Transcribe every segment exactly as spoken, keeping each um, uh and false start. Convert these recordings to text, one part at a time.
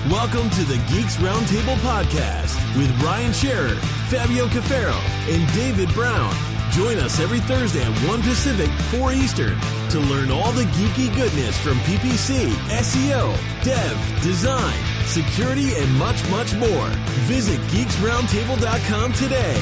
Welcome to the Geeks Roundtable podcast with Ryan Scherer, Fabio Cafaro, and David Brown. Join us every Thursday at one Pacific, four Eastern to learn all the geeky goodness from P P C, S E O, dev, design, security, and much, much more. Visit geeks roundtable dot com today.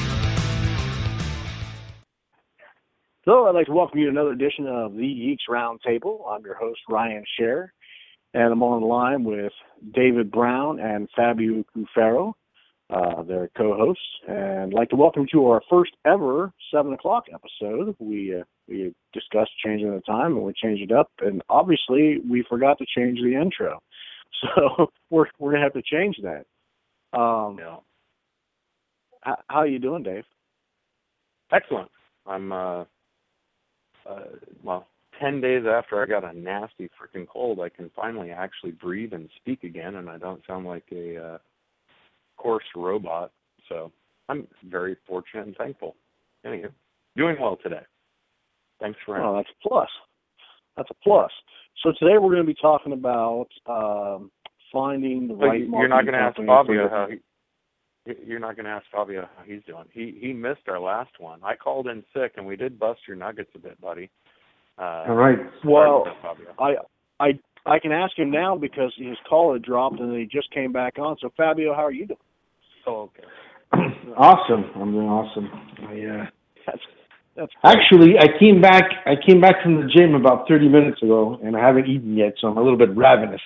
So I'd like to welcome you to another edition of the Geeks Roundtable. I'm your host, Ryan Scherer, and I'm on the line with David Brown and Fabio Cafaro, uh, their co-hosts. And I'd like to welcome you to our first ever seven o'clock episode. We uh, we discussed changing the time, and we changed it up. And obviously, we forgot to change the intro. So we're we're going to have to change that. Um, yeah. How, how are you doing, Dave? Excellent. I'm, uh, uh, well, ten days after I got a nasty freaking cold, I can finally actually breathe and speak again, and I don't sound like a uh, coarse robot. So I'm very fortunate and thankful. Anyway, doing well today. Thanks for Oh, that's a plus. That's a plus. So today we're going to be talking about um, finding the so right You're not going to ask company Fabio for how he, you're not going to ask Fabio how he's doing. He he missed our last one. I called in sick, and we did bust your nuggets a bit, buddy. Uh, All right. Well, Fabio. I I I can ask him now because his call had dropped and he just came back on. So Fabio, how are you doing? Oh, okay. Awesome. I'm doing awesome. I, uh, That's that's actually, I came back. I came back from the gym about thirty minutes ago, and I haven't eaten yet, so I'm a little bit ravenous.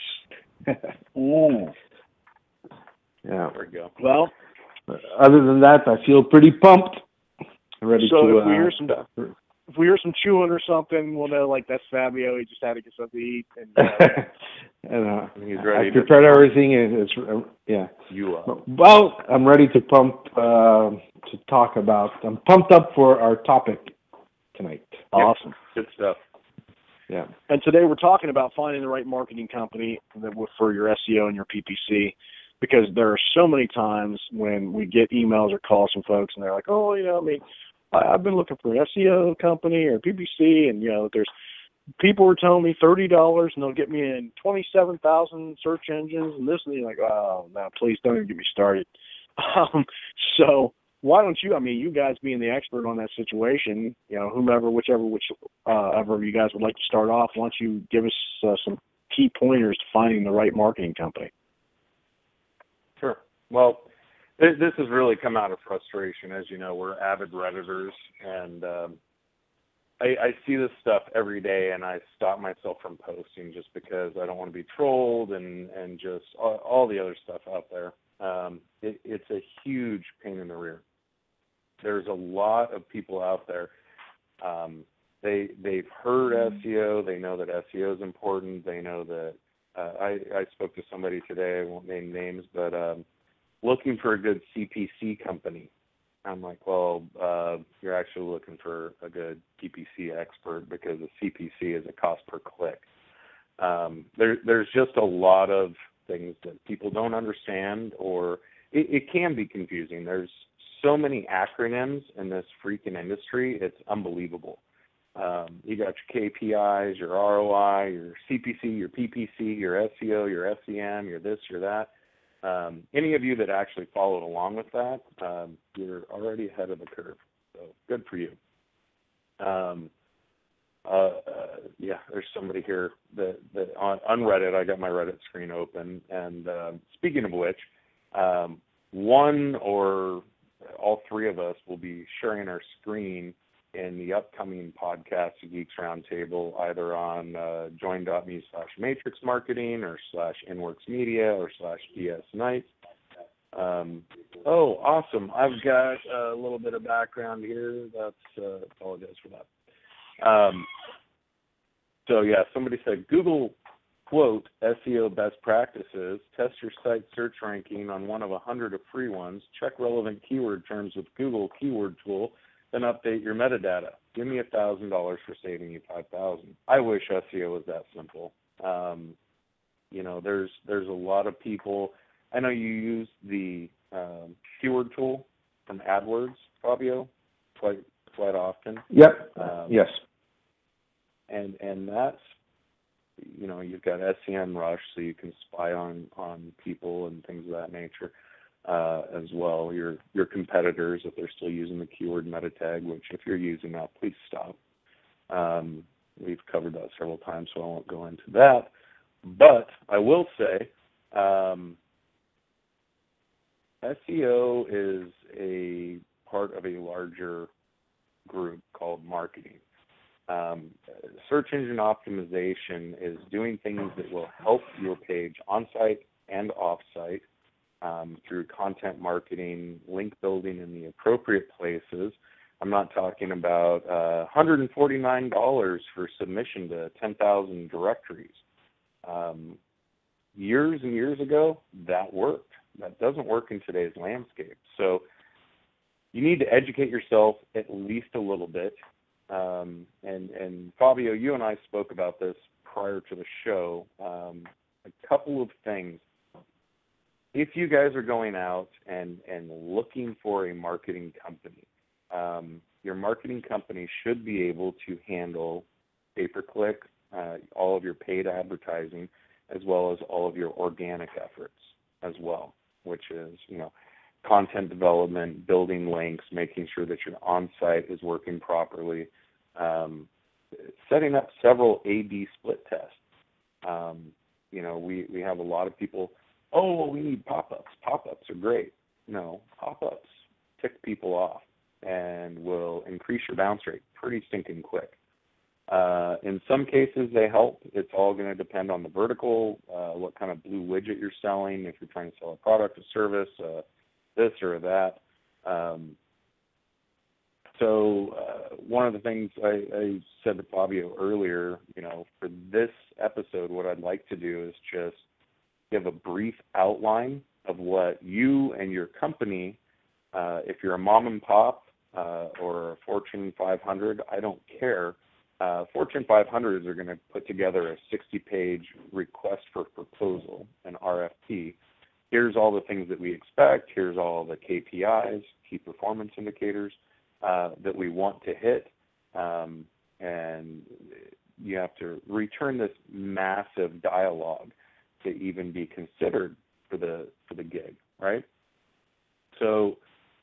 mm. Yeah. There we go. Well, But other than that, I feel pretty pumped. Ready so to. if we uh, hear some if we hear some chewing or something, we'll know like that's Fabio. He just had to get something to eat. And, uh, and, uh, He's ready I to prepared pump everything, and it's uh, yeah. you up. Well, I'm ready to pump uh, to talk about. I'm pumped up for our topic tonight. awesome. Good stuff. Yeah. And today we're talking about finding the right marketing company that will, for your S E O and your P P C, because there are so many times when we get emails or calls from folks and they're like, oh, you know, I mean, I, I've been looking for an S E O company or P P C, and, you know, there's people were telling me thirty dollars and they'll get me in twenty-seven thousand search engines and this, and you're like, oh, no, please don't even get me started. Um, so why don't you, I mean, you guys being the expert on that situation, you know, whomever, whichever, which, uh, ever you guys would like to start off, why don't you give us uh, some key pointers to finding the right marketing company? Sure. Well, this, this has really come out of frustration. As you know, we're avid Redditors, and um, I, I see this stuff every day, and I stop myself from posting just because I don't want to be trolled and, and just all, all the other stuff out there. Um, it, it's a huge pain in the rear. There's a lot of people out there. Um, they, they've heard S E O. They know that S E O is important. They know that uh, I, I spoke to somebody today, I won't name names, but um, looking for a good C P C company. I'm like, well, uh, you're actually looking for a good P P C expert, because a C P C is a cost per click. Um, there, there's just a lot of things that people don't understand, or it, it can be confusing. There's so many acronyms in this freaking industry, it's unbelievable. Um, you got your K P Is, your R O I, your C P C, your P P C, your S E O, your S E M, your this, your that. Um, any of you that actually followed along with that, um, you're already ahead of the curve. So good for you. Um, uh, uh, yeah, there's somebody here that, that on, on Reddit, I got my Reddit screen open. And uh, speaking of which, um, one or all three of us will be sharing our screen in the upcoming podcast, the Geeks Roundtable, either on uh, join.me slash matrix marketing or slash inworks media or slash D S Nights. Um, oh, awesome. I've got a little bit of background here. That's, uh, apologize for that. Um, so, yeah, somebody said, Google, quote, S E O best practices, test your site search ranking on one of a hundred of free ones, check relevant keyword terms with Google Keyword Tool, then update your metadata. Give me one thousand dollars for saving you five thousand dollars. I wish S E O was that simple. Um, you know, there's there's a lot of people. I know you use the um, keyword tool from AdWords, Fabio, quite quite often. Yep. Um, yes. And and that's you know, you've got SEMrush, so you can spy on, on people and things of that nature uh, as well. Your your competitors, if they're still using the keyword meta tag, which if you're using that, please stop. Um, we've covered that several times, so I won't go into that. But I will say, um, S E O is a part of a larger group called marketing. Um, search engine optimization is doing things that will help your page on-site and off-site um, through content marketing, link building in the appropriate places. I'm not talking about uh, one hundred forty-nine dollars for submission to ten thousand directories. Um, years and years ago, that worked. That doesn't work in today's landscape. So you need to educate yourself at least a little bit. Um, and, and Fabio, you and I spoke about this prior to the show. Um, a couple of things. If you guys are going out and, and looking for a marketing company, um, your marketing company should be able to handle pay-per-click, uh, all of your paid advertising, as well as all of your organic efforts as well, which is, you know, content development, building links, making sure that your on-site is working properly, um, setting up several A B split tests. Um, you know, we, we have a lot of people, oh, well, we need pop-ups. Pop-ups are great. No, pop-ups tick people off and will increase your bounce rate pretty stinking quick. Uh, in some cases, they help. It's all going to depend on the vertical, uh, what kind of blue widget you're selling, if you're trying to sell a product, a service, uh, this or that. Um, so uh, one of the things I, I said to Fabio earlier, you know, for this episode, what I'd like to do is just give a brief outline of what you and your company, uh, if you're a mom and pop uh, or a Fortune five hundred, I don't care. Uh, Fortune five hundreds are going to put together a sixty-page request for proposal, an R F P. Here's all the things that we expect. Here's all the K P Is, key performance indicators, uh, that we want to hit. Um, and you have to return this massive dialogue to even be considered for the for the gig, right? So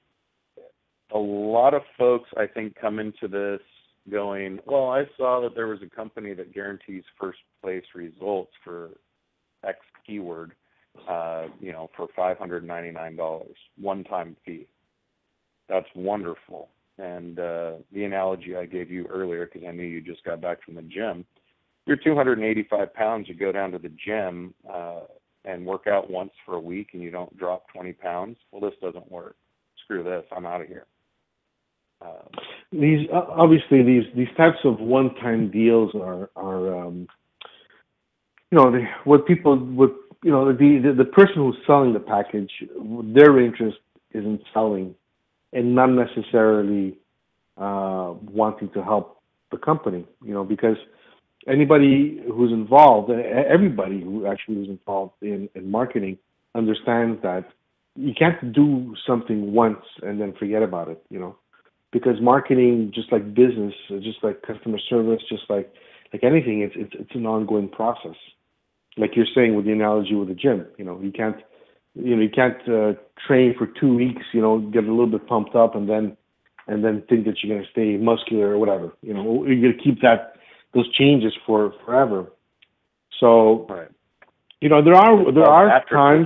a lot of folks, I think, come into this going, well, I saw that there was a company that guarantees first place results for X keyword, uh, you know, for five hundred ninety-nine dollars, one-time fee. That's wonderful. And uh, the analogy I gave you earlier, because I knew you just got back from the gym, you're two hundred eighty-five pounds, you go down to the gym uh, and work out once for a week and you don't drop twenty pounds. Well, this doesn't work. Screw this. I'm out of here. Um, these uh, obviously these these types of one-time deals are are um, you know they, what people would you know the, the the person who's selling the package, their interest is in selling and not necessarily uh, wanting to help the company, you know, because anybody who's involved, everybody who actually is involved in, in marketing understands that you can't do something once and then forget about it, you know. Because marketing, just like business, just like customer service, just like like anything, it's it's it's an ongoing process. Like you're saying with the analogy with the gym, you know, you can't you know you can't uh, train for two weeks, you know, get a little bit pumped up, and then and then think that you're going to stay muscular or whatever. You know, you're going to keep that those changes for forever. So, right. you know, there are there are times.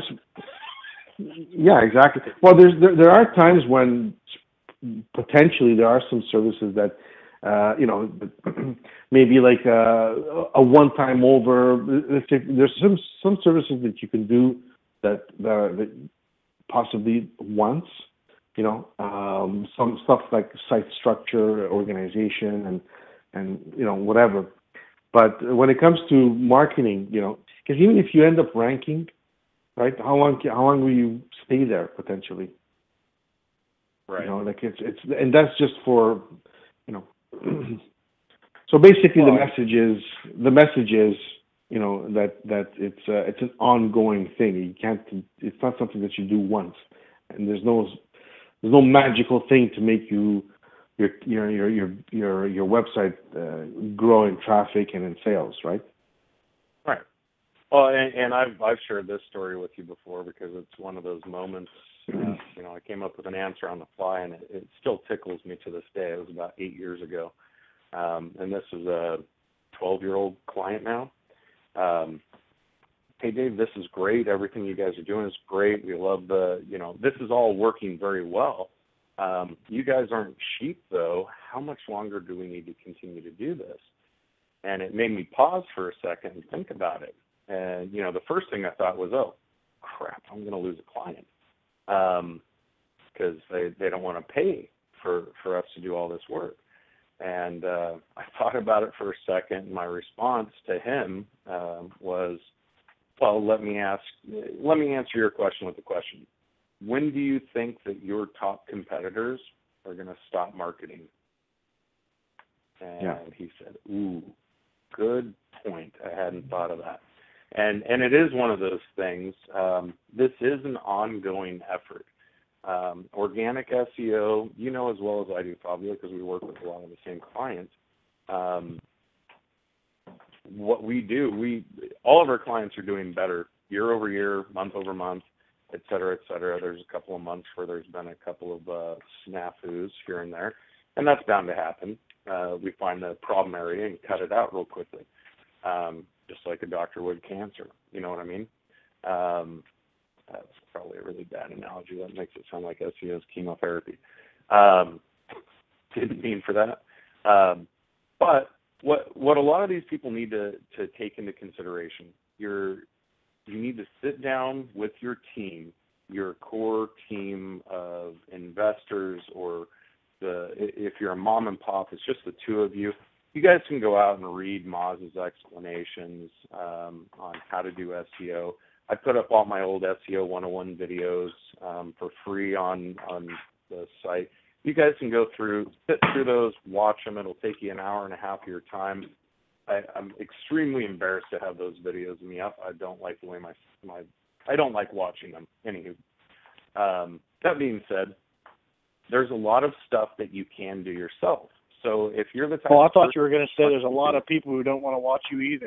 Yeah, exactly. Well, there's there, there are times when potentially there are some services that uh, you know maybe like a, a one-time over. There's some some services that you can do that that, that possibly once. You know, um, some stuff like site structure, organization, and and you know whatever. But when it comes to marketing, you know, because even if you end up ranking, right? How long how long will you stay there potentially? Right. You know, like it's it's and that's just for, you know. So basically, well, the message is the message is you know that that it's uh, it's an ongoing thing. You can't. It's not something that you do once, and there's no there's no magical thing to make you your your your your your your website uh, grow in traffic and in sales, right? Well, and, and I've I've shared this story with you before because it's one of those moments. Uh, you know, I came up with an answer on the fly, and it, it still tickles me to this day. It was about eight years ago, um, and this is a twelve-year-old client now. Um, hey, Dave, this is great. Everything you guys are doing is great. We love the, you know, this is all working very well. Um, you guys aren't cheap, though. How much longer do we need to continue to do this? And it made me pause for a second and think about it. And, you know, the first thing I thought was, oh, crap, I'm going to lose a client um, because they, they don't want to pay for, for us to do all this work. And uh, I thought about it for a second, and my response to him um, was, well, let me ask, let me answer your question with a question. When do you think that your top competitors are going to stop marketing? And yeah. he said, ooh, good point. I hadn't thought of that. And and it is one of those things. Um, this is an ongoing effort. Um, organic S E O, you know as well as I do, Fabio, because we work with a lot of the same clients. Um, what we do, we all of our clients are doing better year over year, month over month, et cetera, et cetera. There's a couple of months where there's been a couple of uh, snafus here and there, and that's bound to happen. Uh, we find the problem area and cut it out real quickly, um, just like a doctor would cancer. You know what I mean? Um, that's probably a really bad analogy. That makes it sound like S E O is chemotherapy. Um, didn't mean for that. Um, but what what a lot of these people need to, to take into consideration, you're, you need to sit down with your team, your core team of investors, or the if you're a mom and pop, it's just the two of you. You guys can go out and read Moz's explanations um, on how to do S E O. I put up all my old S E O one oh one videos um, for free on, on the site. You guys can go through, sit through those, watch them. It'll take you an hour and a half of your time. I, I'm extremely embarrassed to have those videos me up. I don't like the way my, my I don't like watching them. Anywho, um, that being said, there's a lot of stuff that you can do yourself. So if you're the type well, I thought person, you were going to say there's a lot of people who don't want to watch you either.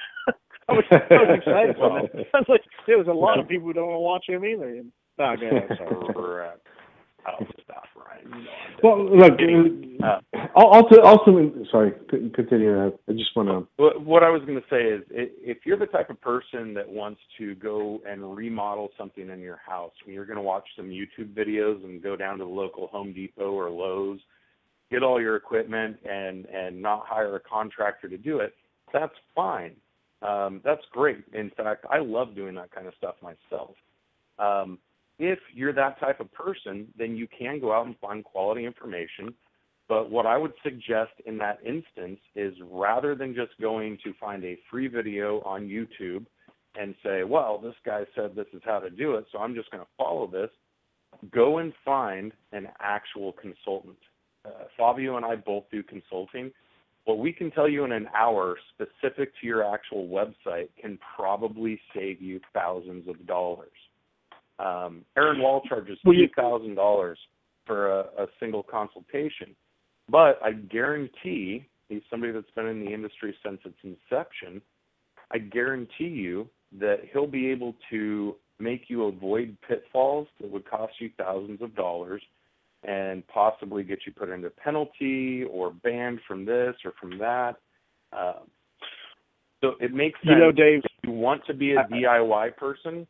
I, was, I was excited well, for that. I was like, there was a lot of people who don't want to watch him either. And, oh, God, I'm sorry. Correct. I'll stop, Ryan. Well, look, uh, also, also, sorry, continue. I just want to. What I was going to say is, if you're the type of person that wants to go and remodel something in your house, and you're going to watch some YouTube videos and go down to the local Home Depot or Lowe's, get all your equipment, and and not hire a contractor to do it, that's fine. Um, that's great. In fact, I love doing that kind of stuff myself. Um, if you're that type of person, then you can go out and find quality information. But what I would suggest in that instance is, rather than just going to find a free video on YouTube and say, well, this guy said this is how to do it, so I'm just going to follow this, go and find an actual consultant. Uh, Fabio and I both do consulting. What we can tell you in an hour specific to your actual website can probably save you thousands of dollars. Um, Aaron Wall charges two thousand dollars for a, a single consultation. But I guarantee, he's somebody that's been in the industry since its inception, I guarantee you that he'll be able to make you avoid pitfalls that would cost you thousands of dollars and possibly get you put into penalty or banned from this or from that. Um, so it makes sense. You know, Dave, if you want to be a D I Y person,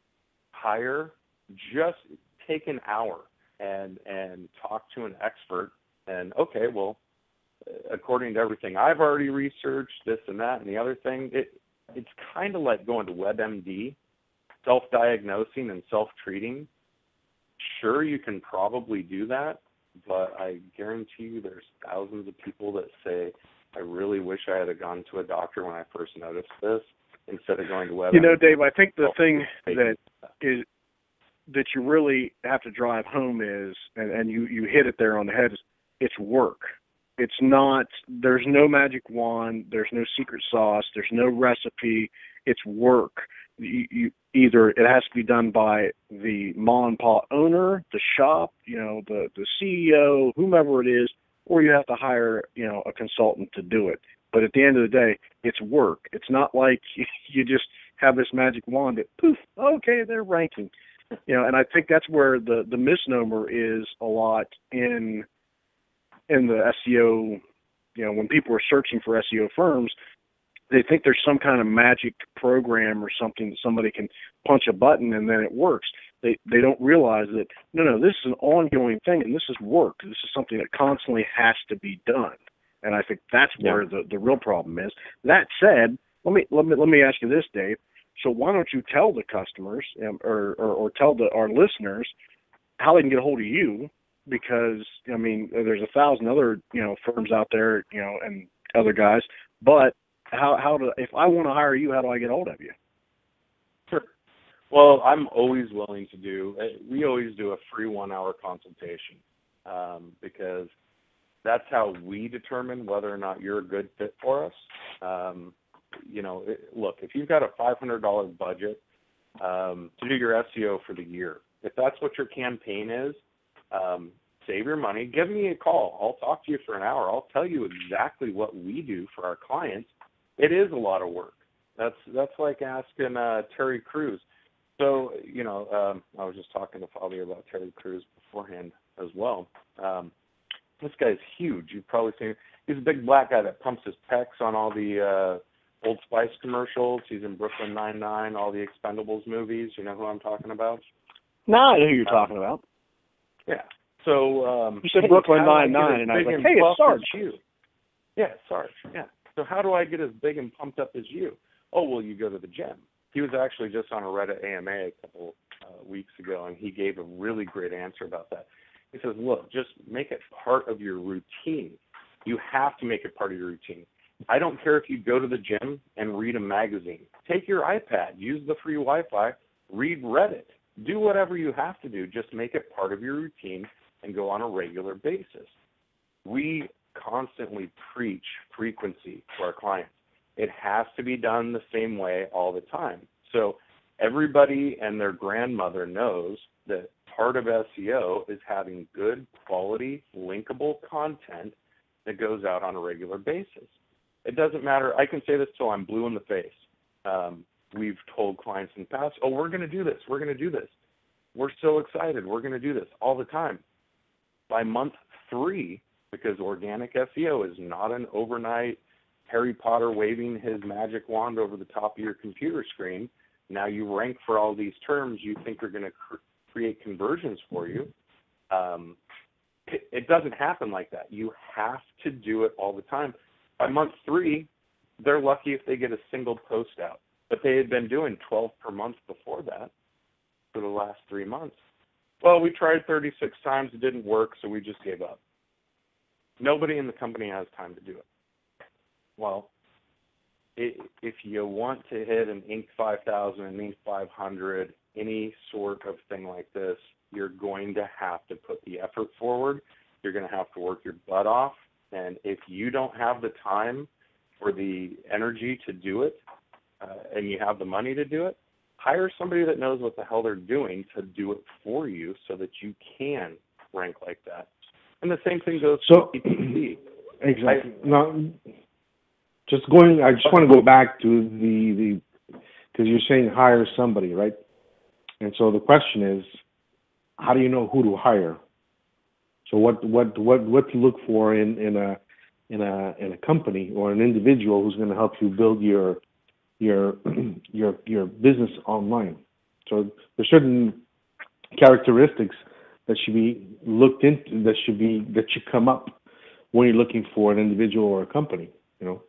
hire, just take an hour and and talk to an expert. And, okay, well, according to everything I've already researched, this and that and the other thing, it it's kind of like going to WebMD, self-diagnosing and self-treating. Sure, you can probably do that, but I guarantee you there's thousands of people that say, I really wish I had gone to a doctor when I first noticed this instead of going to WebMD. You know, Dave, I think the thing that is that you really have to drive home is, and, and you, you hit it there on the head, is it's work. It's not, there's no magic wand, there's no secret sauce, there's no recipe, it's work. You, you either it has to be done by the mom and pop owner, the shop, you know, the, the C E O, whomever it is, or you have to hire, you know, a consultant to do it. But at the end of the day, it's work. It's not like you just have this magic wand that poof, okay, they're ranking. You know, and I think that's where the, the misnomer is a lot in in the S E O. You know, when people are searching for S E O firms, they think there's some kind of magic program or something that somebody can punch a button and then it works. They they don't realize that, no, no, this is an ongoing thing, and this is work. This is something that constantly has to be done. And I think that's where yeah. the, the real problem is. That said, let me let me let me ask you this, Dave. So why don't you tell the customers um, or, or or tell the our listeners how they can get a hold of you? Because I mean, there's a thousand other you know firms out there, you know, and other guys. But how how do if I want to hire you, how do I get a hold of you? Sure. Well, I'm always willing to do. We always do a free one-hour consultation um, because that's how we determine whether or not you're a good fit for us. Um, you know, it, look, if you've got a five hundred dollars budget um, to do your S E O for the year, if that's what your campaign is, um, save your money. Give me a call. I'll talk to you for an hour. I'll tell you exactly what we do for our clients. It is a lot of work. That's that's like asking uh, Terry Crews. So, you know, um, I was just talking to Fabio about Terry Crews beforehand as well. Um, this guy's huge. You've probably seen him. He's a big black guy that pumps his pecs on all the uh, Old Spice commercials. He's in Brooklyn Nine-Nine, all the Expendables movies. You know who I'm talking about? No, I know who you're um, talking about. Yeah. So um, you said hey, Brooklyn Nine-Nine, and I was like, hey, it's Sarge. You? Yeah, Sarge. Yeah. So how do I get as big and pumped up as you? Oh, well, you go to the gym. He was actually just on a Reddit A M A a couple uh, weeks ago, and he gave a really great answer about that. He says, look, just make it part of your routine. You have to make it part of your routine. I don't care if you go to the gym and read a magazine. Take your iPad, use the free Wi-Fi, read Reddit. Do whatever you have to do. Just make it part of your routine and go on a regular basis. We constantly preach frequency to our clients. It has to be done the same way all the time. So everybody and their grandmother knows that part of S E O is having good quality, linkable content that goes out on a regular basis. It doesn't matter. I can say this till I'm blue in the face. Um, we've told clients in the past, oh, we're going to do this. We're going to do this. We're so excited. We're going to do this all the time. By month three, because organic S E O is not an overnight Harry Potter waving his magic wand over the top of your computer screen. Now you rank for all these terms you think are going to cr- create conversions for you. Um, it, it doesn't happen like that. You have to do it all the time. By month three, they're lucky if they get a single post out. But they had been doing twelve per month before that for the last three months. Well, we tried thirty-six times. It didn't work, so we just gave up. Nobody in the company has time to do it. Well, it, if you want to hit an Inc five thousand, an Inc five hundred, any sort of thing like this, you're going to have to put the effort forward. You're going to have to work your butt off. And if you don't have the time or the energy to do it, uh, and you have the money to do it, hire somebody that knows what the hell they're doing to do it for you so that you can rank like that. And the same thing goes so, for P P C. Exactly. I, now, just going, I just want to go back to the, the, because you're saying hire somebody, right? And so the question is, how do you know who to hire? So what, what, what, what to look for in, in a, in a, in a company or an individual who's going to help you build your, your, your, your business online. So there's certain characteristics that should be looked into, that should be, that should come up when you're looking for an individual or a company, you know?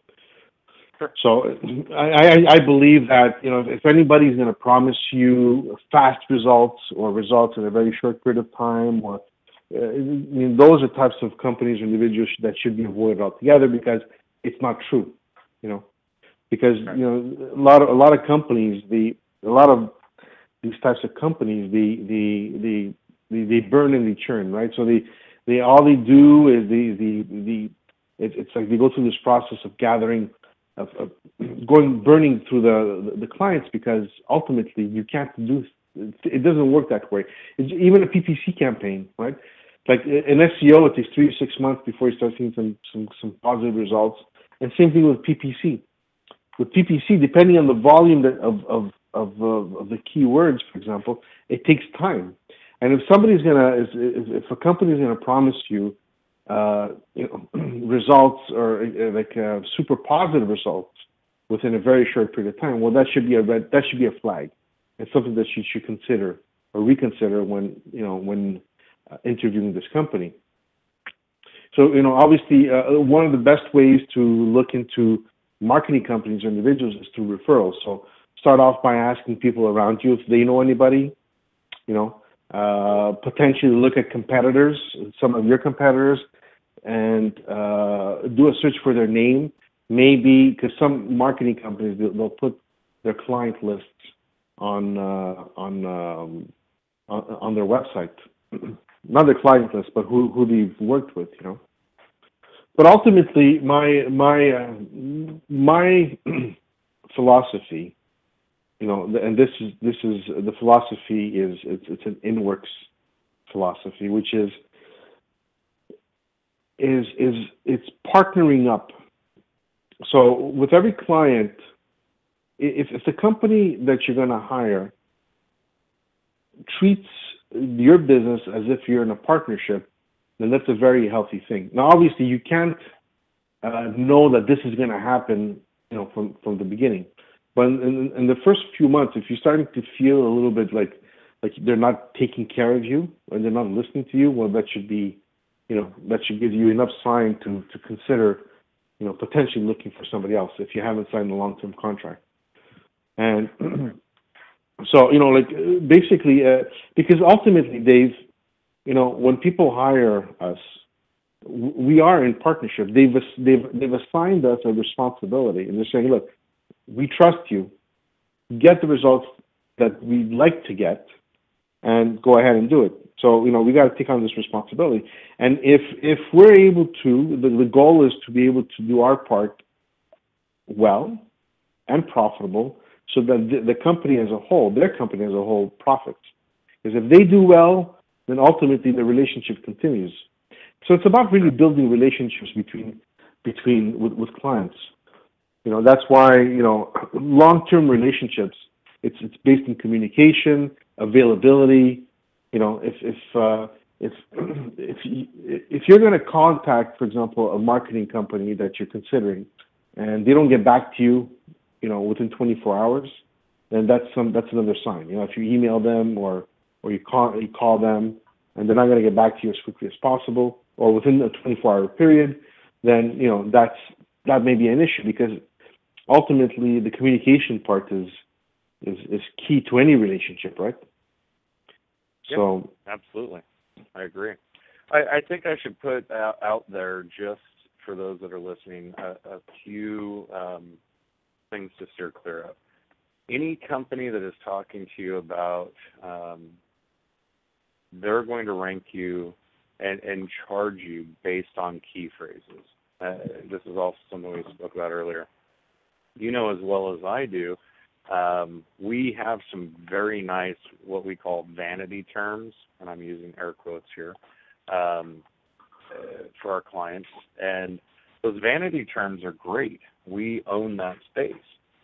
So I, I, I believe that, you know, if anybody's going to promise you fast results or results in a very short period of time, or uh, I mean, those are types of companies or individuals that should be avoided altogether because it's not true, you know, because, you know, a lot of, a lot of companies, the, a lot of these types of companies, the, the, the, the they burn and they churn, right? So they, they, all they do is the, the, the, it, it's like they go through this process of gathering Of, of going burning through the, the the clients, because ultimately you can't do it doesn't work that way. It's, even a P P C campaign, right? Like in S E O, it takes three to six months before you start seeing some some some positive results. And same thing with P P C. with P P C, depending on the volume that, of of of, uh, of the keywords, for example, it takes time. And if somebody's gonna, if, if a company is gonna promise you, uh, you know, results or uh, like uh, super positive results within a very short period of time, well, that should be a red, that should be a flag. It's something that you should consider or reconsider when you know when uh, interviewing this company. So you know, obviously, uh, one of the best ways to look into marketing companies or individuals is through referrals. So start off by asking people around you if they know anybody. You know. Uh, potentially look at competitors, some of your competitors, and uh, do a search for their name. Maybe because some marketing companies they'll, they'll put their client lists on uh, on, um, on on their website, not their client list, but who who they've worked with, you know. But ultimately, my my uh, my philosophy. You know, and this is this is the philosophy is it's, it's an Inworks philosophy, which is is is it's partnering up. So with every client, if if the company that you're going to hire treats your business as if you're in a partnership, then that's a very healthy thing. Now, obviously, you can't uh, know that this is going to happen, you know, from from the beginning. But in, in the first few months, if you're starting to feel a little bit like like they're not taking care of you or they're not listening to you, well, that should be, you know, that should give you enough sign to to consider, you know, potentially looking for somebody else if you haven't signed a long-term contract. And so, you know, like basically, uh, because ultimately, Dave, you know, when people hire us, we are in partnership. They've they've they've assigned us a responsibility, and they're saying, look, we trust you, get the results that we'd like to get, and go ahead and do it. So, you know, we got to take on this responsibility. And if if we're able to, the, the goal is to be able to do our part well and profitable so that the, the company as a whole, their company as a whole, profits. Because if they do well, then ultimately the relationship continues. So it's about really building relationships between between with, with clients. You know, that's why, you know, long-term relationships, it's it's based in communication, availability. You know, if if uh, if if you, if you're going to contact, for example, a marketing company that you're considering, and they don't get back to you, you know, within twenty-four hours, then that's some that's another sign. You know, if you email them or or you call you call them, and they're not going to get back to you as quickly as possible, or within a twenty-four hour period, then you know that's that may be an issue because ultimately the communication part is is, is key to any relationship, right? Yep, so absolutely, I agree. I, I think I should put out, out there just for those that are listening a, a few um, things to steer clear of. Any company that is talking to you about um, they're going to rank you and, and charge you based on key phrases. Uh, this is also something we spoke about earlier. You know as well as I do, um, we have some very nice, what we call vanity terms, and I'm using air quotes here, um, uh, for our clients. And those vanity terms are great. We own that space.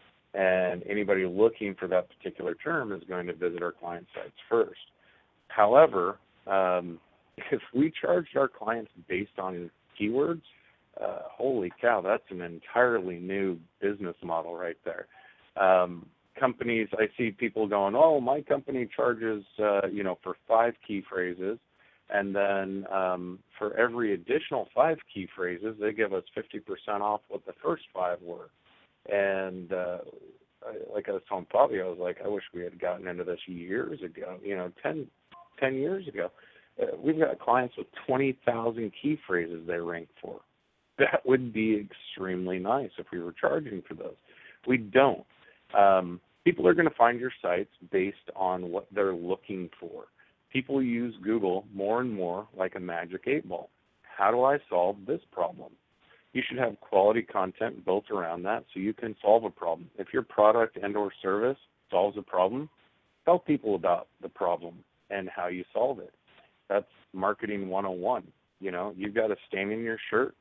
And anybody looking for that particular term is going to visit our client sites first. However, um, if we charged our clients based on keywords, uh, holy cow, that's an entirely new business model right there. Um, companies, I see people going, oh, my company charges, uh, you know, for five key phrases, and then um, for every additional five key phrases, they give us fifty percent off what the first five were. And uh, like I was telling Fabio, I was like, I wish we had gotten into this years ago, you know, ten, ten years ago. Uh, we've got clients with twenty thousand key phrases they rank for. That would be extremely nice if we were charging for those. We don't. Um, people are going to find your sites based on what they're looking for. People use Google more and more like a magic eight ball. How do I solve this problem? You should have quality content built around that so you can solve a problem. If your product and or service solves a problem, tell people about the problem and how you solve it. That's marketing one oh one. You know, you've got a stain in your shirt.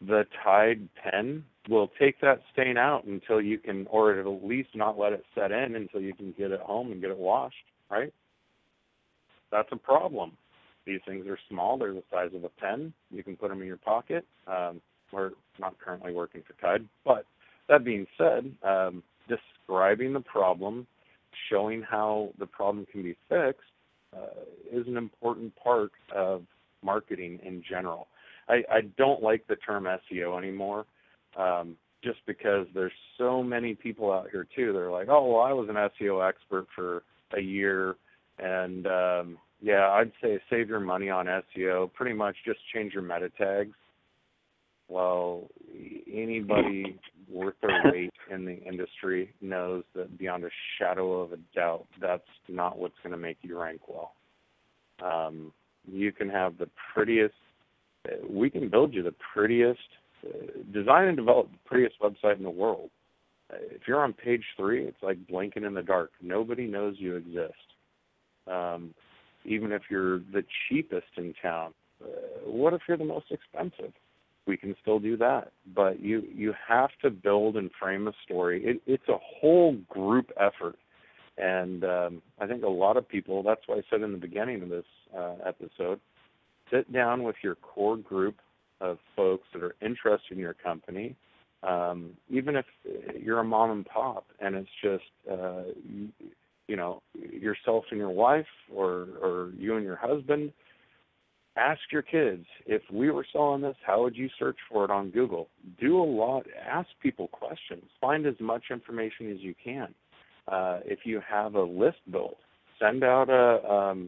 the Tide pen will take that stain out until you can, or it'll at least not let it set in until you can get it home and get it washed, right? That's a problem. These things are small. They're the size of a pen. You can put them in your pocket. Um, we're not currently working for Tide. But that being said, um, describing the problem, showing how the problem can be fixed uh, is an important part of marketing in general. I, I don't like the term S E O anymore, um, just because there's so many people out here, too. They're like, oh, well, I was an S E O expert for a year, and, um, yeah, I'd say save your money on S E O. Pretty much just change your meta tags. Well, anybody worth their weight in the industry knows that beyond a shadow of a doubt, that's not what's going to make you rank well. Um, you can have the prettiest, we can build you the prettiest, uh, design and develop the prettiest website in the world. Uh, if you're on page three, it's like blinking in the dark. Nobody knows you exist. Um, even if you're the cheapest in town, uh, what if you're the most expensive? We can still do that. But you, you have to build and frame a story. It, it's a whole group effort. And um, I think a lot of people, that's why I said in the beginning of this uh, episode, sit down with your core group of folks that are interested in your company, um, even if you're a mom and pop and it's just, uh, you, you know, yourself and your wife or, or you and your husband. Ask your kids, if we were selling this, how would you search for it on Google? Do a lot. Ask people questions. Find as much information as you can. Uh, if you have a list built, send out a, um,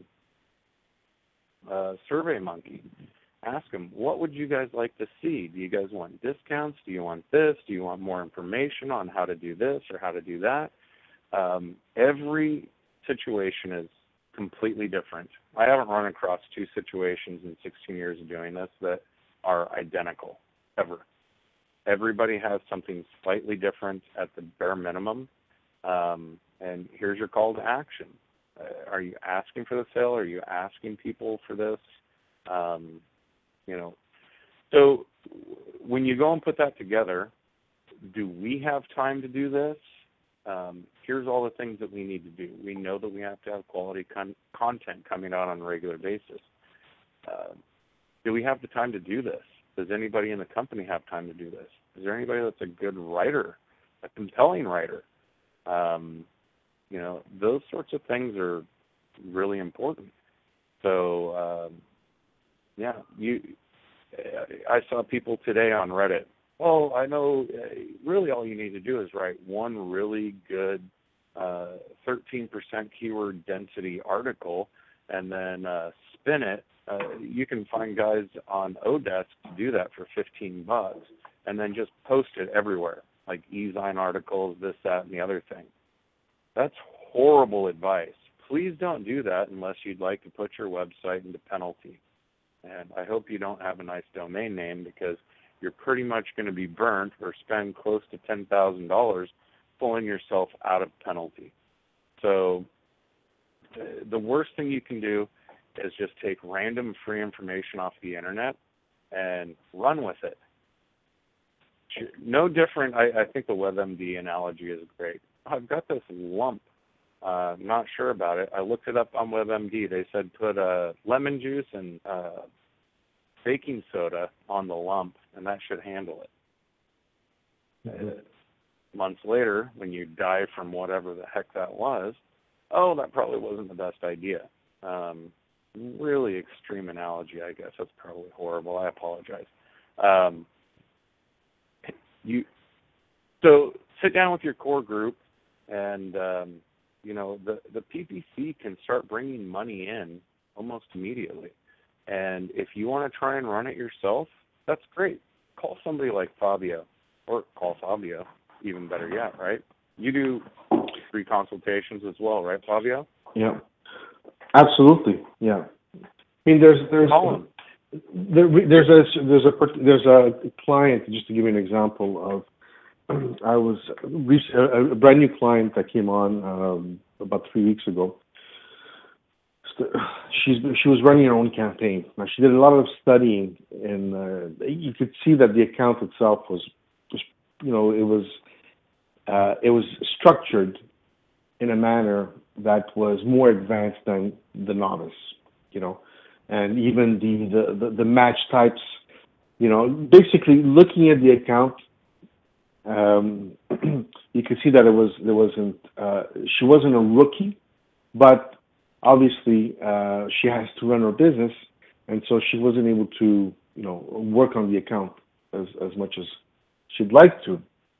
a Survey Monkey. Ask them, what would you guys like to see? Do you guys want discounts? Do you want this? Do you want more information on how to do this or how to do that? Um, every situation is completely different. I haven't run across two situations in sixteen years of doing this that are identical, ever. Everybody has something slightly different at the bare minimum, um, and here's your call to action. Uh, are you asking for the sale? Are you asking people for this? Um, you know, so when you go and put that together, do we have time to do this? Um, here's all the things that we need to do. We know that we have to have quality con- content coming out on a regular basis. Uh, do we have the time to do this? Does anybody in the company have time to do this? Is there anybody that's a good writer, a compelling writer? Um, you know, those sorts of things are really important. So, um, yeah, you. I saw people today on Reddit. Well, I know uh, really all you need to do is write one really good uh, thirteen percent keyword density article and then uh, spin it. Uh, you can find guys on Odesk to do that for fifteen bucks and then just post it everywhere, like e-zine articles, this, that, and the other thing. That's horrible advice. Please don't do that unless you'd like to put your website into penalty. And I hope you don't have a nice domain name because you're pretty much going to be burnt or spend close to ten thousand dollars pulling yourself out of penalty. So uh, the worst thing you can do is just take random free information off the internet and run with it. No different. I, I think the WebMD analogy is great. I've got this lump. Uh, not sure about it. I looked it up on WebMD. They said put uh, lemon juice and uh, baking soda on the lump, and that should handle it. Mm-hmm. Uh, months later, when you die from whatever the heck that was, oh, that probably wasn't the best idea. Um, really extreme analogy, I guess. That's probably horrible. I apologize. Um, you so sit down with your core group, and um, you know the the P P C can start bringing money in almost immediately. And if you want to try and run it yourself, that's great. Call somebody like Fabio, or call Fabio, even better yet, right? You do free consultations as well, right, Fabio? Yeah, absolutely. Yeah. I mean, there's there's there, there's a there's a there's a client, just to give you an example of, I was a, a brand new client that came on um, about three weeks ago. she's she was running her own campaign. Now she did a lot of studying, and uh, you could see that the account itself was, was you know, it was uh, it was structured in a manner that was more advanced than the novice, you know, and even the the, the, the match types, you know, basically looking at the account, um, you could see that it was there wasn't uh, she wasn't a rookie, but obviously uh, she has to run her business, and so she wasn't able to, you know, work on the account as as much as she'd like to.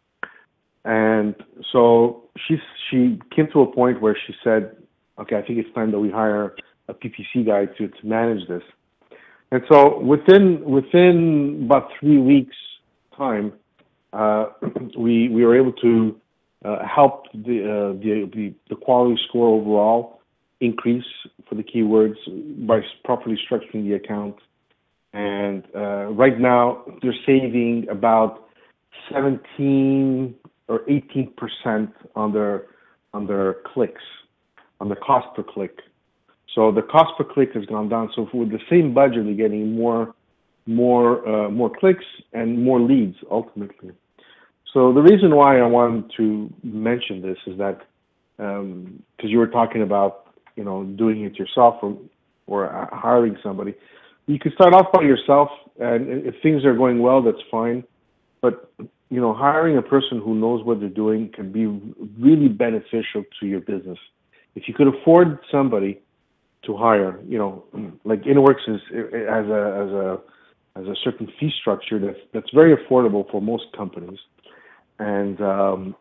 And so she she came to a point where she said, okay, I think it's time that we hire a P P C guy to, to manage this. And so within within about three weeks time, uh, we we were able to uh, help the, uh, the the the quality score overall increase for the keywords by properly structuring the account. And uh, right now they're saving about seventeen or eighteen percent on their on their clicks, on the cost per click. So the cost per click has gone down. So with the same budget, they're getting more more uh, more clicks and more leads ultimately. So the reason why I wanted to mention this is that because um, you were talking about, you know, doing it yourself or or hiring somebody, you can start off by yourself, and if things are going well, that's fine. But you know, hiring a person who knows what they're doing can be really beneficial to your business. If you could afford somebody to hire, you know, like InnoWorks is as a as a as a certain fee structure that's that's very affordable for most companies, and um,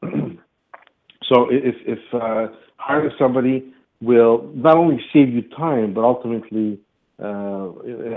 so if if uh, hiring somebody will not only save you time, but ultimately uh,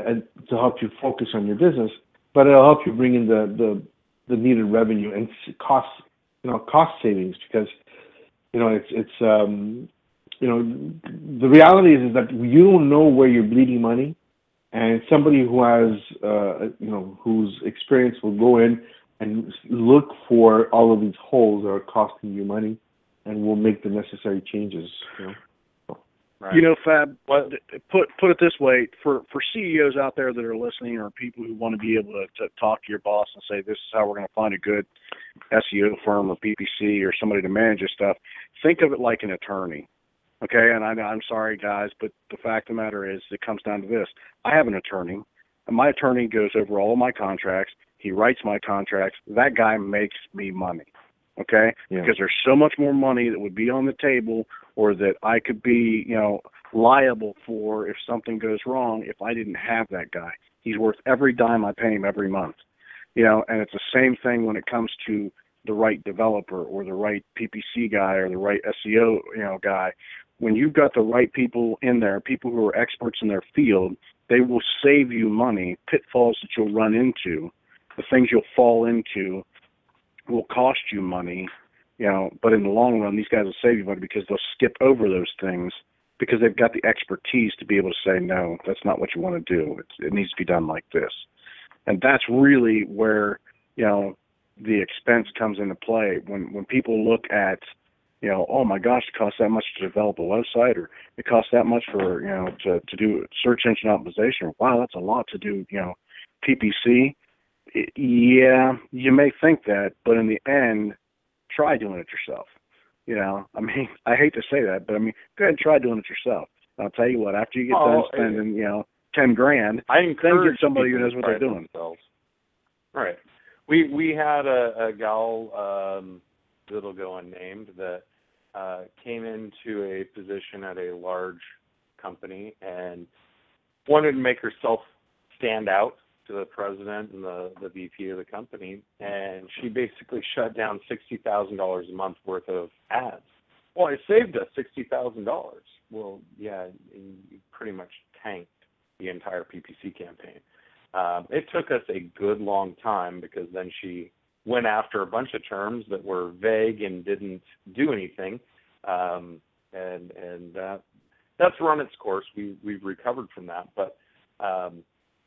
to help you focus on your business, but it'll help you bring in the the the needed revenue and cost, you know, cost savings, because, you know, it's, it's, um, you know, the reality is, is that you don't know where you're bleeding money, and somebody who has, uh, you know, whose experience will go in and look for all of these holes that are costing you money and will make the necessary changes, you know. Right. You know, Fab, put put it this way, for, for C E Os out there that are listening, or people who want to be able to, to talk to your boss and say, this is how we're going to find a good S E O firm or P P C or somebody to manage this stuff, think of it like an attorney, okay? And I, I'm sorry, guys, but the fact of the matter is it comes down to this. I have an attorney, and my attorney goes over all of my contracts. He writes my contracts. That guy makes me money, okay? Yeah. Because there's so much more money that would be on the table, or that I could be, you know, liable for if something goes wrong if I didn't have that guy. He's worth every dime I pay him every month. You know, and it's the same thing when it comes to the right developer or the right P P C guy or the right S E O, you know, guy. When you've got the right people in there, people who are experts in their field, they will save you money. Pitfalls that you'll run into, the things you'll fall into will cost you money. You know, but in the long run, these guys will save you money because they'll skip over those things because they've got the expertise to be able to say, no, that's not what you want to do. It's, it needs to be done like this. And that's really where, you know, the expense comes into play. When when people look at, you know, oh my gosh, it costs that much to develop a website, or it costs that much for, you know, to, to do search engine optimization. Wow, that's a lot to do, you know, P P C. It, yeah, you may think that, but in the end, try doing it yourself. You know, I mean, I hate to say that, but I mean, go ahead and try doing it yourself. And I'll tell you what, after you get oh, done spending, you know, ten grand, I then get somebody who knows what they're doing. Themselves. Right. We we had a, a gal um, that'll go unnamed that uh, came into a position at a large company and wanted to make herself stand out to the president and the, the V P of the company, and she basically shut down sixty thousand dollars a month worth of ads. Well, it saved us sixty thousand dollars. Well, yeah, you pretty much tanked the entire P P C campaign. Um, it took us a good long time because then she went after a bunch of terms that were vague and didn't do anything, um, and and uh, that's run its course. We we've recovered from that, but um,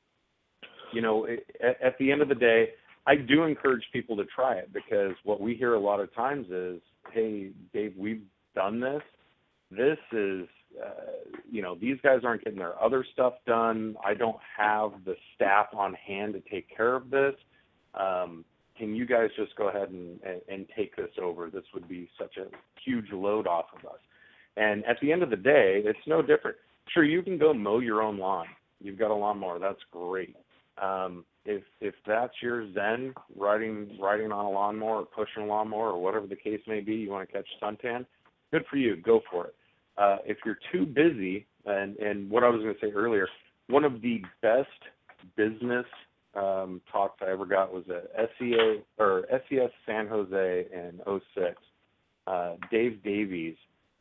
you know, it, at, at the end of the day, I do encourage people to try it, because what we hear a lot of times is, hey, Dave, we've done this. This is, uh, you know, these guys aren't getting their other stuff done. I don't have the staff on hand to take care of this. Um, can you guys just go ahead and, and, and take this over? This would be such a huge load off of us. And at the end of the day, it's no different. Sure, you can go mow your own lawn. You've got a lawnmower. That's great. Um, if if that's your zen, riding riding on a lawnmower or pushing a lawnmower or whatever the case may be, you want to catch suntan, good for you. Go for it. Uh, if you're too busy, and, and what I was going to say earlier, one of the best business um, talks I ever got was at S E A or S E S San Jose in oh six. Uh, Dave Davies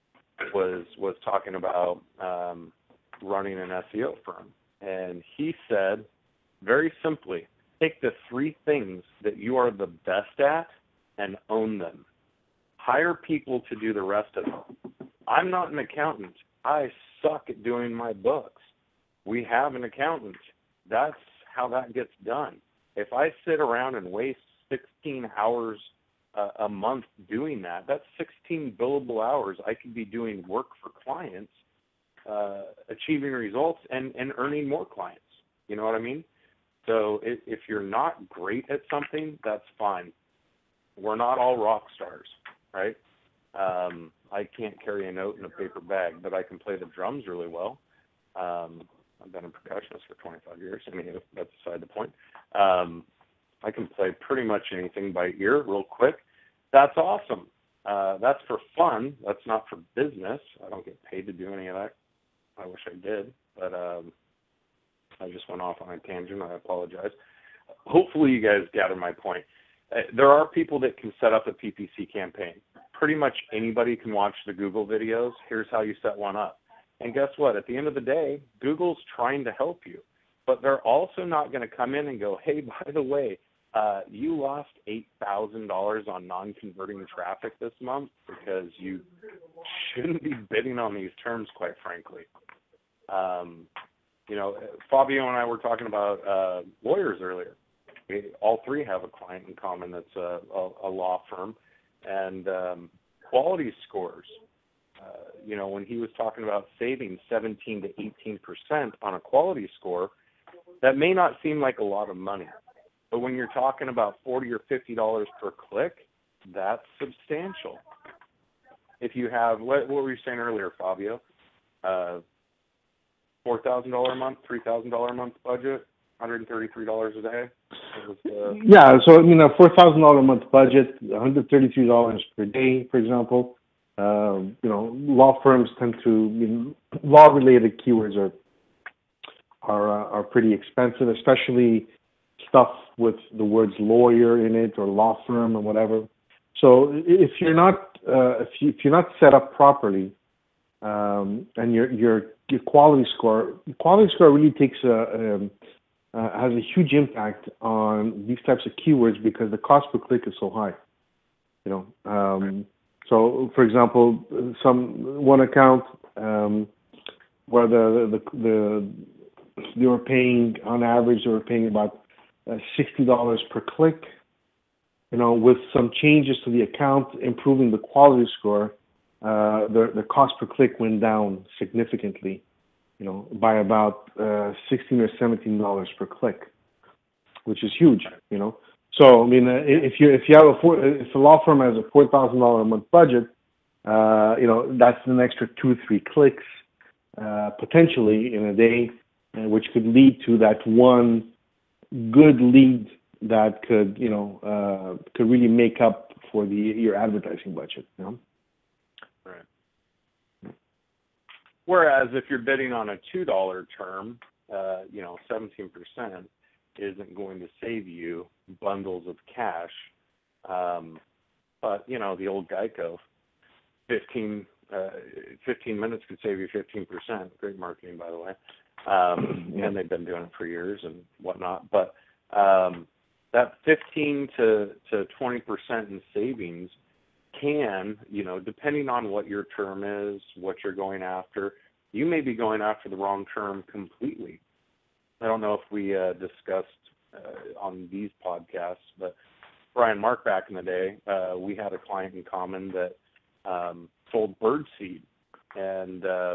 was was talking about um, running an S E O firm, and he said, very simply, take the three things that you are the best at and own them. Hire people to do the rest of them. I'm not an accountant. I suck at doing my books. We have an accountant. That's how that gets done. If I sit around and waste sixteen hours uh, a month doing that, that's sixteen billable hours I could be doing work for clients, uh, achieving results, and, and earning more clients. You know what I mean? So if, if you're not great at something, that's fine. We're not all rock stars, right? Um, I can't carry a note in a paper bag, but I can play the drums really well. Um, I've been a percussionist for twenty-five years. I mean, that's beside the point. Um, I can play pretty much anything by ear real quick. That's awesome. Uh, that's for fun. That's not for business. I don't get paid to do any of that. I wish I did, but um, I just went off on a tangent. I apologize. Hopefully you guys gather my point. Uh, there are people that can set up a P P C campaign. Pretty much anybody can watch the Google videos. Here's how you set one up. And guess what? At the end of the day, Google's trying to help you. But they're also not going to come in and go, hey, by the way, uh, you lost eight thousand dollars on non-converting traffic this month because you shouldn't be bidding on these terms, quite frankly. Um, you know, Fabio and I were talking about uh, lawyers earlier. We all three have a client in common that's a, a, a law firm. And um, quality scores, uh, you know, when he was talking about saving seventeen to eighteen percent on a quality score, that may not seem like a lot of money. But when you're talking about forty or fifty dollars per click, that's substantial. If you have, what, what were you saying earlier, Fabio? Uh, four thousand dollars a month, three thousand dollars a month budget, one hundred thirty-three dollars a day? Was, uh... Yeah, so, I mean, a four thousand dollars a month budget, one hundred thirty-three dollars per day, for example. Uh, you know, law firms tend to, I mean, law-related keywords are are uh, are pretty expensive, especially stuff with the words lawyer in it or law firm or whatever. So if you're not uh, if, you, if you're not set up properly, um, and your your your quality score quality score really takes a um, uh, has a huge impact on these types of keywords because the cost per click is so high. You know, um, so for example, some one account um, where the the the they were paying on average they were paying about uh, sixty dollars per click. You know, with some changes to the account, improving the quality score, uh, the the cost per click went down significantly. You know, by about uh, sixteen or seventeen dollars per click, which is huge. You know, so I mean, uh, if you if you have a four, if a law firm has a four thousand dollar a month budget, uh, you know, that's an extra two three clicks uh, potentially in a day, uh, which could lead to that one good lead that could, you know, uh, could really make up for the your advertising budget. You know? Right. Whereas if you're bidding on a two dollar term, uh, you know, seventeen percent isn't going to save you bundles of cash. Um, but you know, the old Geico, fifteen, uh, fifteen minutes could save you fifteen percent. Great marketing, by the way. Um, and they've been doing it for years and whatnot. But um, that fifteen to twenty percent in savings can, you know, depending on what your term is, what you're going after, you may be going after the wrong term completely. I don't know if we uh, discussed uh, on these podcasts, but Brian Mark back in the day, uh, we had a client in common that um, sold birdseed, and um,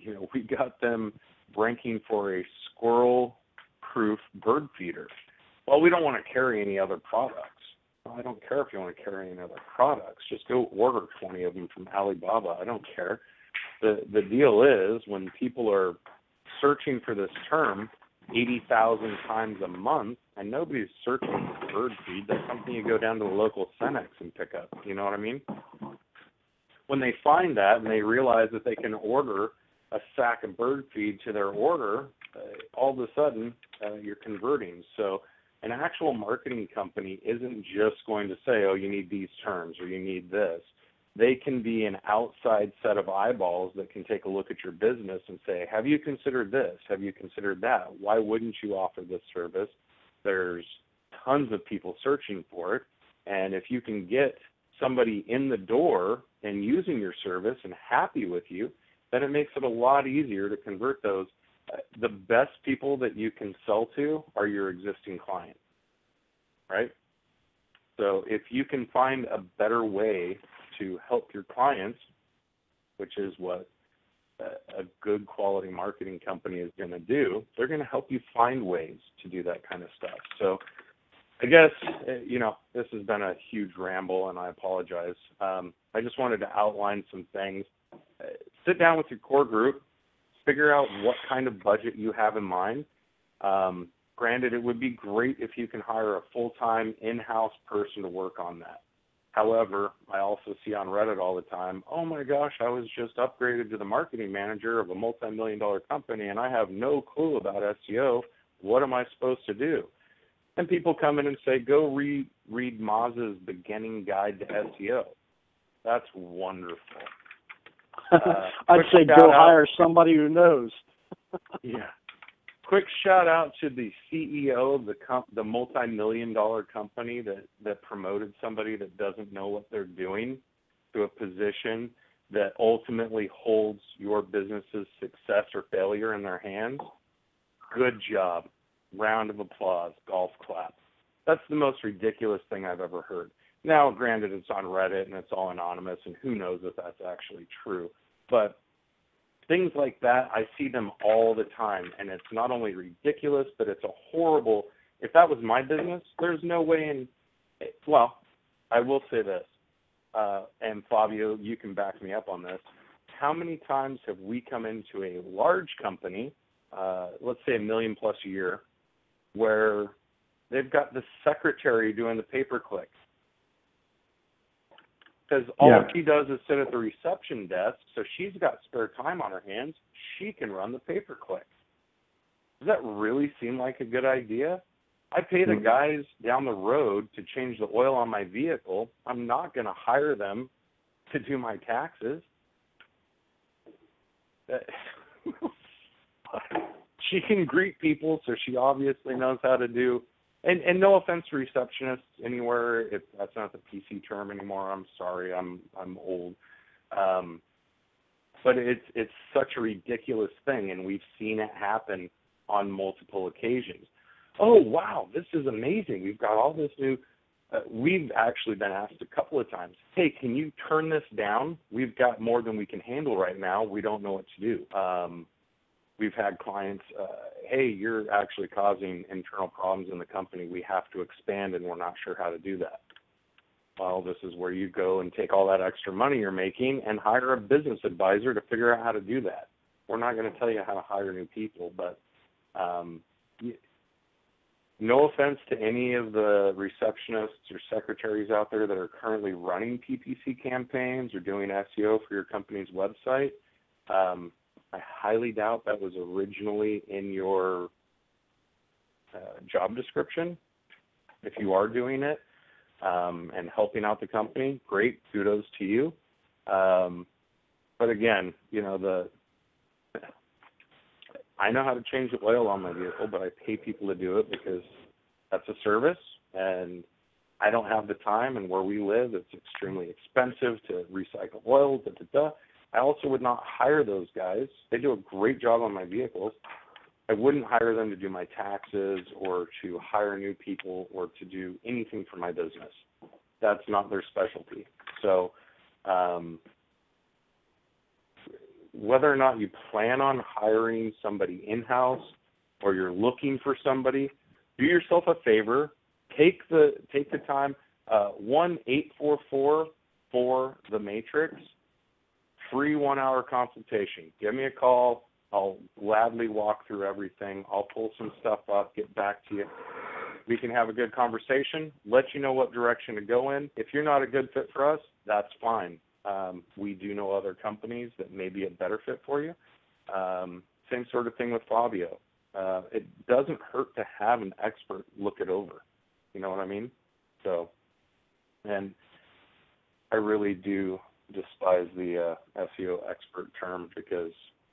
you know, we got them ranking for a squirrel-proof bird feeder. Well, we don't want to carry any other products. Well, I don't care if you want to carry any other products. Just go order twenty of them from Alibaba. I don't care. The the deal is when people are searching for this term eighty thousand times a month, and nobody's searching for bird feed, that's something you go down to the local Cenex and pick up. You know what I mean? When they find that and they realize that they can order a sack of bird feed to their order, uh, all of a sudden uh, you're converting. So an actual marketing company isn't just going to say, oh, you need these terms or you need this. They can be an outside set of eyeballs that can take a look at your business and say, have you considered this? Have you considered that? Why wouldn't you offer this service? There's tons of people searching for it. And if you can get somebody in the door and using your service and happy with you, then it makes it a lot easier to convert those. Uh, the best people that you can sell to are your existing clients, right? So if you can find a better way to help your clients, which is what a, a good quality marketing company is going to do, they're going to help you find ways to do that kind of stuff. So I guess, you know, this has been a huge ramble, and I apologize. Um, I just wanted to outline some things. Uh, sit down with your core group, figure out what kind of budget you have in mind. Um, granted, it would be great if you can hire a full-time in-house person to work on that. However, I also see on Reddit all the time, oh my gosh, I was just upgraded to the marketing manager of a multi-million dollar company and I have no clue about S E O. What am I supposed to do? And people come in and say, go read, read Moz's Beginning Guide to S E O. That's wonderful. Uh, I'd say go out. hire somebody who knows. Yeah. Quick shout out to the C E O of the comp- the multi-million dollar company that, that promoted somebody that doesn't know what they're doing to a position that ultimately holds your business's success or failure in their hands. Good job. Round of applause. Golf clap. That's the most ridiculous thing I've ever heard. Now, granted, it's on Reddit and it's all anonymous, and who knows if that's actually true. But things like that, I see them all the time, and it's not only ridiculous, but it's a horrible. If that was my business, there's no way in. Well, I will say this, uh, and Fabio, you can back me up on this. How many times have we come into a large company, uh, let's say a million plus a year, where they've got the secretary doing the pay-per-click? Because all Yeah. she does is sit at the reception desk, so she's got spare time on her hands. She can run the pay-per-click. Does that really seem like a good idea? I pay the Mm-hmm. guys down the road to change the oil on my vehicle. I'm not going to hire them to do my taxes. She can greet people, so she obviously knows how to do. And, and no offense to receptionists anywhere, if that's not the P C term anymore. I'm sorry, I'm I'm old. Um, but it's it's such a ridiculous thing, and we've seen it happen on multiple occasions. Oh wow, this is amazing! We've got all this new. Uh, we've actually been asked a couple of times, hey, can you turn this down? We've got more than we can handle right now. We don't know what to do. Um, we've had clients, uh, hey, you're actually causing internal problems in the company. We have to expand, and we're not sure how to do that. Well, this is where you go and take all that extra money you're making and hire a business advisor to figure out how to do that. We're not going to tell you how to hire new people, but um, no offense to any of the receptionists or secretaries out there that are currently running P P C campaigns or doing S E O for your company's website. Um, I highly doubt that was originally in your uh, job description. If you are doing it um, and helping out the company, great, kudos to you. Um, but again, you know, the I know how to change the oil on my vehicle, but I pay people to do it because that's a service, and I don't have the time, and where we live, it's extremely expensive to recycle oil, da, da, da. I also would not hire those guys. They do a great job on my vehicles. I wouldn't hire them to do my taxes or to hire new people or to do anything for my business. That's not their specialty. So um, whether or not you plan on hiring somebody in-house or you're looking for somebody, do yourself a favor. Take the take the time. Uh, one eight four four four the Matrix. Free one-hour consultation. Give me a call. I'll gladly walk through everything. I'll pull some stuff up, get back to you. We can have a good conversation, let you know what direction to go in. If you're not a good fit for us, that's fine. Um, we do know other companies that may be a better fit for you. Um, same sort of thing with Fabio. Uh, it doesn't hurt to have an expert look it over. You know what I mean? So, and I really do despise the uh, S E O expert term because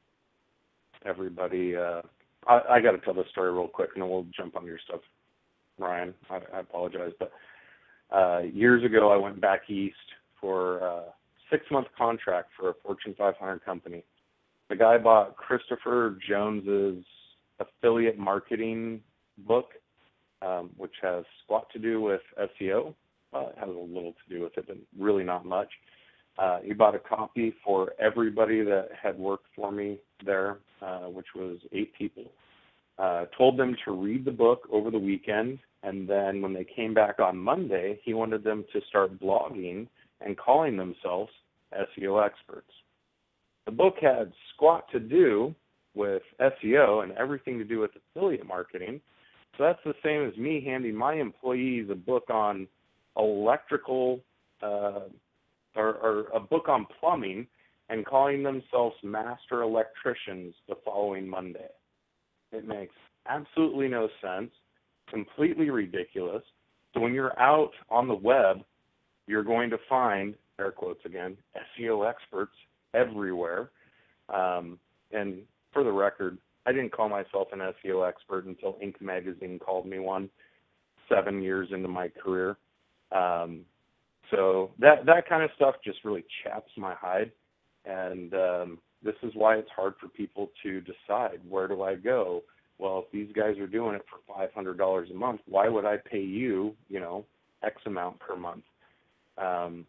everybody, uh, I, I got to tell this story real quick and then we'll jump on your stuff, Ryan. I, I apologize. But uh, years ago, I went back east for a six-month contract for a Fortune five hundred company. The guy bought Christopher Jones's affiliate marketing book, um, which has squat to do with S E O. Uh, it has a little to do with it, but really not much. Uh, he bought a copy for everybody that had worked for me there, uh, which was eight people. Uh, told them to read the book over the weekend, and then when they came back on Monday, he wanted them to start blogging and calling themselves S E O experts. The book had squat to do with S E O and everything to do with affiliate marketing. So that's the same as me handing my employees a book on electrical uh, or, or a book on plumbing and calling themselves master electricians the following Monday. It makes absolutely no sense, completely ridiculous. So when you're out on the web, you're going to find, air quotes again, S E O experts everywhere. Um, and for the record, I didn't call myself an S E O expert until Inc magazine called me one seven years into my career. Um, so that that kind of stuff just really chaps my hide. And um, this is why it's hard for people to decide, where do I go? Well, if these guys are doing it for five hundred dollars a month, why would I pay you, you know, X amount per month? Um,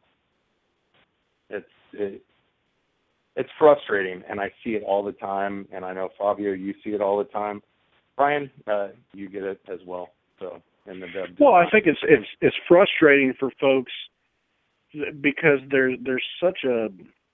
it's it, it's frustrating, and I see it all the time. And I know, Fabio, you see it all the time. Brian, uh, you get it as well. So in the web. Well, I think it's it's it's frustrating for folks because there's there's such a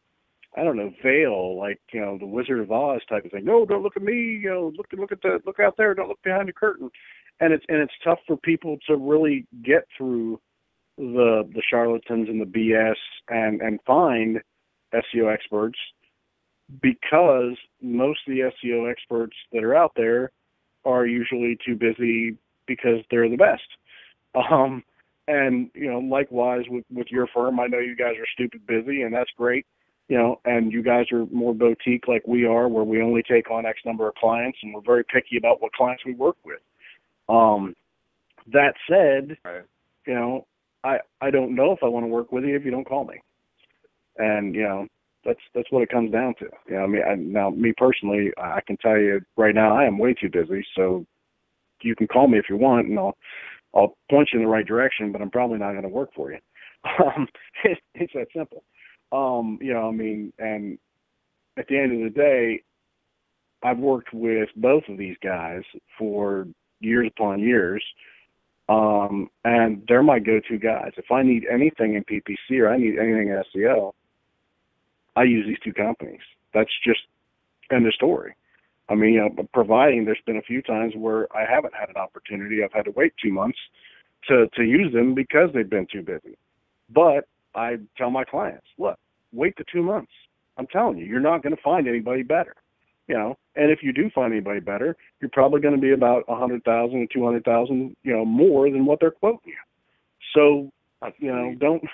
I don't know, veil, like, you know, the Wizard of Oz type of thing. No, don't look at me, you know, look look at the look out there, don't look behind the curtain. And it's and it's tough for people to really get through the the charlatans and the B S and, and find S E O experts, because most of the S E O experts that are out there are usually too busy because they're the best. Um, and, you know, likewise with, with your firm, I know you guys are stupid busy, and that's great. You know, and you guys are more boutique like we are, where we only take on X number of clients, and we're very picky about what clients we work with. Um, that said, right. you know, I, I don't know if I want to work with you if you don't call me. And, you know, that's that's what it comes down to. You know, I mean, I, now, me personally, I can tell you right now I am way too busy, so you can call me if you want, and I'll, I'll point you in the right direction, but I'm probably not going to work for you. Um, it, it's that simple. Um, you know, I mean, and at the end of the day, I've worked with both of these guys for years upon years, um, and they're my go-to guys. If I need anything in P P C or I need anything in S E O, I use these two companies. That's just end of story. I mean, you know, providing there's been a few times where I haven't had an opportunity. I've had to wait two months to, to use them because they've been too busy. But I tell my clients, look, wait the two months. I'm telling you, you're not going to find anybody better, you know. And if you do find anybody better, you're probably going to be about a hundred thousand or two hundred thousand, you know, more than what they're quoting you. So, That's you know, sweet. don't.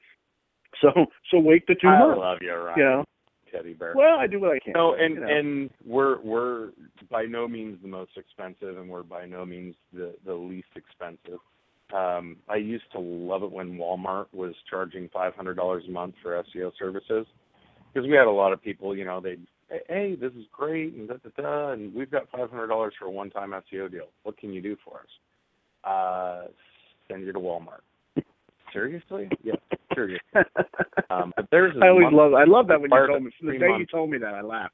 so, so wait the two I months. love you, Ryan. You know, Teddy bear. well, I do what I can. No, and you know. and we're we're by no means the most expensive, and we're by no means the the least expensive. Um, I used to love it when Walmart was charging five hundred dollars a month for S E O services, because we had a lot of people, you know, they'd, hey, this is great, and da da da, and we've got five hundred dollars for a one-time S E O deal. What can you do for us? Uh, send you to Walmart. Seriously? Yeah, seriously. Um, but there's I always love. I love that when you Prior to told me. The three day you months. told me that, I laughed.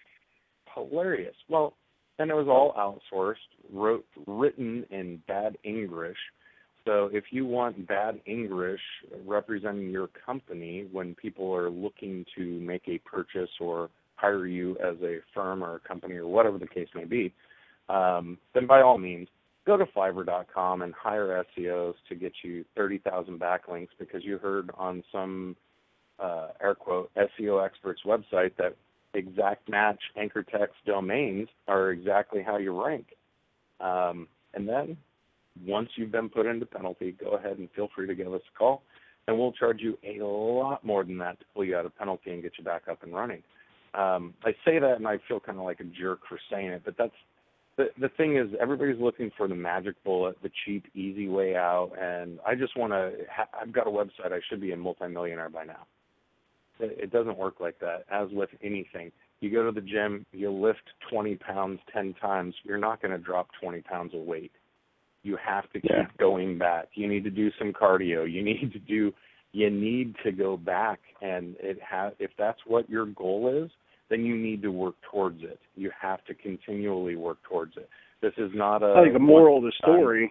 Hilarious. Well, and it was all outsourced, wrote, written in bad English. So if you want bad English representing your company when people are looking to make a purchase or hire you as a firm or a company or whatever the case may be, um, then by all means, go to Fiverr dot com and hire S E Os to get you thirty thousand backlinks because you heard on some, uh, air quote, S E O expert's website that exact match anchor text domains are exactly how you rank. Um, and then once you've been put into penalty, go ahead and feel free to give us a call, and we'll charge you a lot more than that to pull you out of penalty and get you back up and running. Um, I say that, and I feel kind of like a jerk for saying it, but that's the the thing is everybody's looking for the magic bullet, the cheap, easy way out, and I just want to ha- – I've got a website. I should be a multimillionaire by now. It, it doesn't work like that. As with anything, you go to the gym, you lift twenty pounds ten times, you're not going to drop twenty pounds of weight. You have to keep Yeah. going back. You need to do some cardio. You need to do – you need to go back, and it ha- if that's what your goal is, then you need to work towards it. You have to continually work towards it. This is not a – I think the moral of the story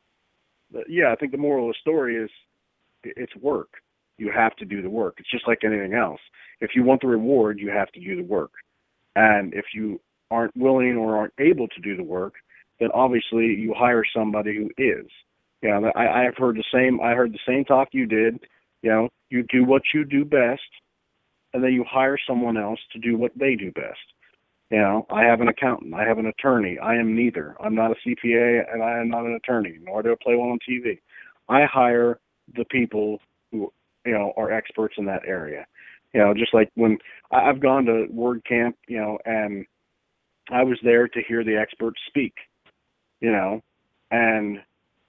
– yeah, I think the moral of the story is it's work. You have to do the work. It's just like anything else. If you want the reward, you have to do the work. And if you aren't willing or aren't able to do the work, then obviously you hire somebody who is. You know, I, I've heard the same. I heard the same talk you did. You know, you do what you do best, and then you hire someone else to do what they do best. You know, I have an accountant. I have an attorney. I am neither. I'm not a C P A, and I am not an attorney, nor do I play one on T V. I hire the people who, you know, are experts in that area. You know, just like when I, I've gone to WordCamp, you know, and I was there to hear the experts speak, you know, and,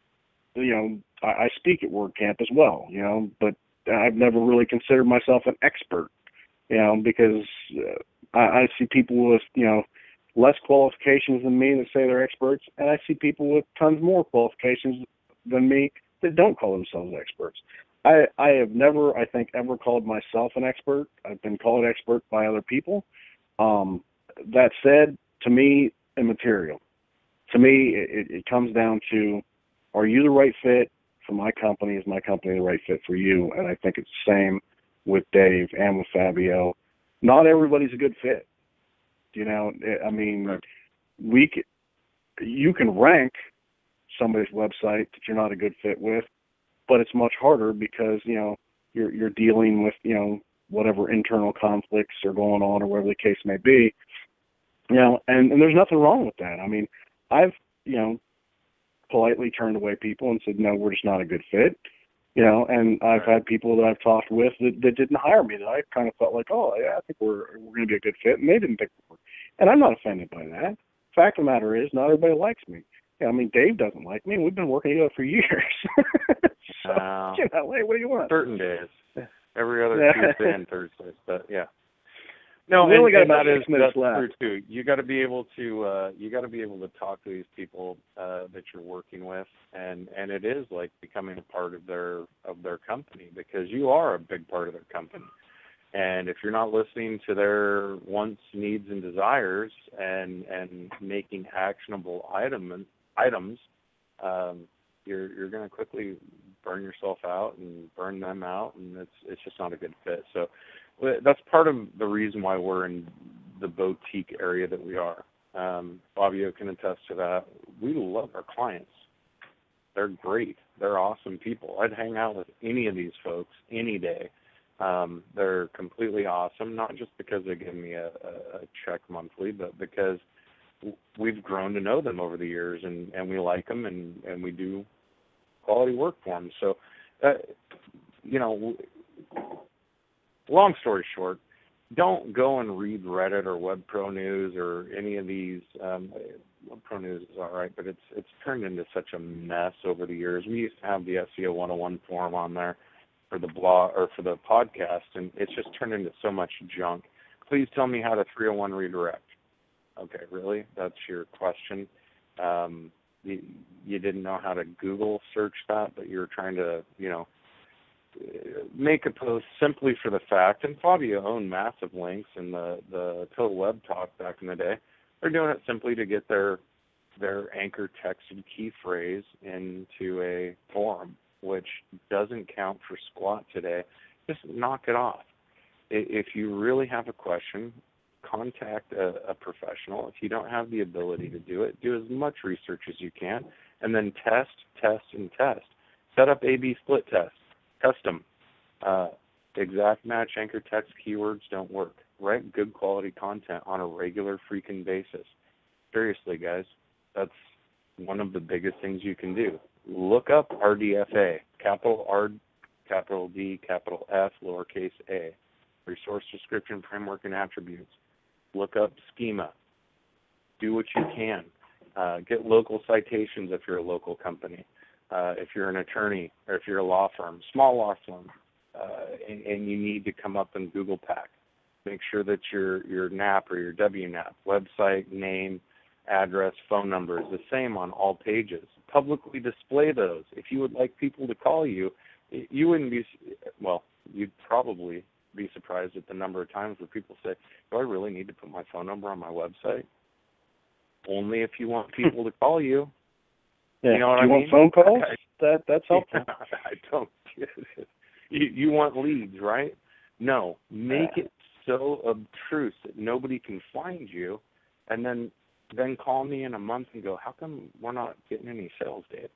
you know, I, I speak at WordCamp as well, you know, but I've never really considered myself an expert, you know, because uh, I, I see people with, you know, less qualifications than me that say they're experts, and I see people with tons more qualifications than me that don't call themselves experts. I, I have never, I think, ever called myself an expert. I've been called expert by other people. Um, that said, to me, immaterial. To me, it, it comes down to, are you the right fit for my company? Is my company the right fit for you? And I think it's the same with Dave and with Fabio. Not everybody's a good fit. You know, I mean, Right. we can, you can rank somebody's website that you're not a good fit with, but it's much harder because, you know, you're you're dealing with, you know, whatever internal conflicts are going on or whatever the case may be. You know, and, and there's nothing wrong with that. I mean, I've, you know, politely turned away people and said, no, we're just not a good fit. You know, and I've had people that I've talked with that, that didn't hire me that I kind of felt like, oh, yeah, I think we're we're going to be a good fit, and they didn't think we were. And I'm not offended by that. Fact of the matter is, not everybody likes me. Yeah, I mean, Dave doesn't like me. We've been working together for years. so, uh, you know, hey, what do you want? Certain days. Every other Yeah. Tuesday and Thursdays, but yeah. No, We and, only got and about that six is minutes that's left. true too. You got to be able to uh, you got to be able to talk to these people uh, that you're working with, and, and it is like becoming a part of their of their company because you are a big part of their company. And if you're not listening to their wants, needs, and desires, and and making actionable item items, um, you're you're going to quickly burn yourself out and burn them out, and it's it's just not a good fit. So that's part of the reason why we're in the boutique area that we are. Um, Fabio can attest to that. We love our clients. They're great. They're awesome people. I'd hang out with any of these folks any day. Um, they're completely awesome, not just because they give me a, a, a check monthly, but because we've grown to know them over the years, and, and we like them, and, and we do quality work for them. So, uh, you know, long story short, don't go and read Reddit or WebPro News or any of these. Um, WebPro News is all right, but it's it's turned into such a mess over the years. We used to have the S E O one oh one forum on there for the blog or for the podcast, and it's just turned into so much junk. Please tell me how to three oh one redirect. Okay, really? That's your question? Um, you, you didn't know how to Google search that, but you're trying to, you know, make a post simply for the fact, and Fabio owned Massive Links and the, the Total Web Talk back in the day. They're doing it simply to get their their anchor text and key phrase into a forum, which doesn't count for squat today. Just knock it off. If you really have a question, contact a, a professional. If you don't have the ability to do it, do as much research as you can, and then test, test, and test. Set up A B split tests, custom. Uh, exact match anchor text keywords don't work. Write good quality content on a regular freaking basis. Seriously, guys, that's one of the biggest things you can do. Look up R D F A, capital R, capital D, capital F, lowercase a, Resource Description Framework and Attributes. Look up schema. Do what you can. Uh, get local citations if you're a local company. Uh, if you're an attorney or if you're a law firm, small law firm, uh, and, and you need to come up in Google Pack. Make sure that your your N A P or your W N A P, website, name, address, phone number is the same on all pages. Publicly display those. If you would like people to call you, you wouldn't be, well, you'd probably be surprised at the number of times where people say, do I really need to put my phone number on my website? Only if you want people to call you. Yeah. You know what Do I you mean? want phone calls? I, that That's helpful. I don't get it. You, you want leads, right? No. Make it so obtruse that nobody can find you, and then then call me in a month and go, how come we're not getting any sales data?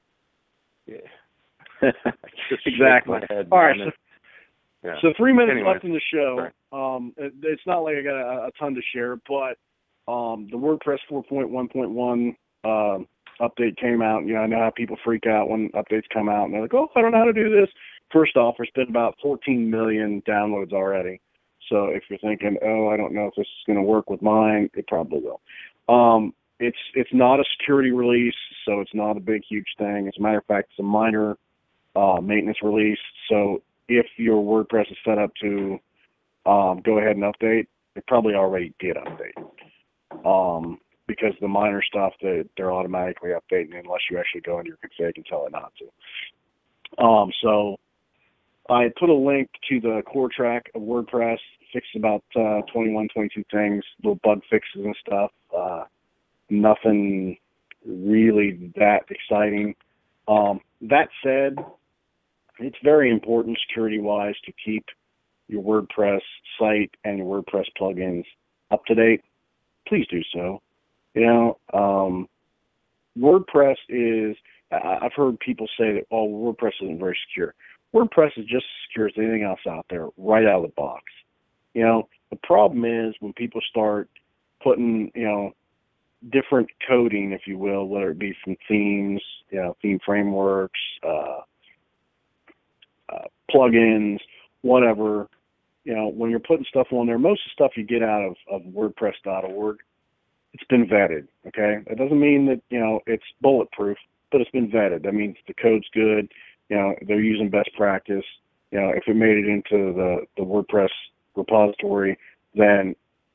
Yeah. Exactly. Head, All right. So, yeah. so three minutes Anyways, left in the show. sorry. Um, it, it's not like I got a, a ton to share, but um, the WordPress four point one point one uh, update came out. You know, I know how people freak out when updates come out, and they're like, oh, I don't know how to do this. First off, there's been about fourteen million downloads already. So if you're thinking, oh, I don't know if this is going to work with mine, it probably will. Um, it's it's not a security release, so it's not a big, huge thing. As a matter of fact, it's a minor uh, maintenance release. So if your WordPress is set up to um, go ahead and update, it probably already did update. Um, because the minor stuff, that they're automatically updating unless you actually go into your config and tell it not to. Um, so I put a link to the core track of WordPress, fixed about uh, twenty-one, twenty-two things, little bug fixes and stuff. Uh, nothing really that exciting. Um, that said, it's very important security-wise to keep your WordPress site and your WordPress plugins up to date. Please do so. You know, um, WordPress is, I've heard people say that, oh, WordPress isn't very secure. WordPress is just as secure as anything else out there, right out of the box. You know, the problem is when people start putting, you know, different coding, if you will, whether it be from themes, you know, theme frameworks, uh, uh, plugins, whatever, you know, when you're putting stuff on there, most of the stuff you get out of, of WordPress dot org, it's been vetted, okay? It doesn't mean that, you know, it's bulletproof, but it's been vetted. That means the code's good. You know, they're using best practice. You know, if it made it into the, the WordPress repository, then,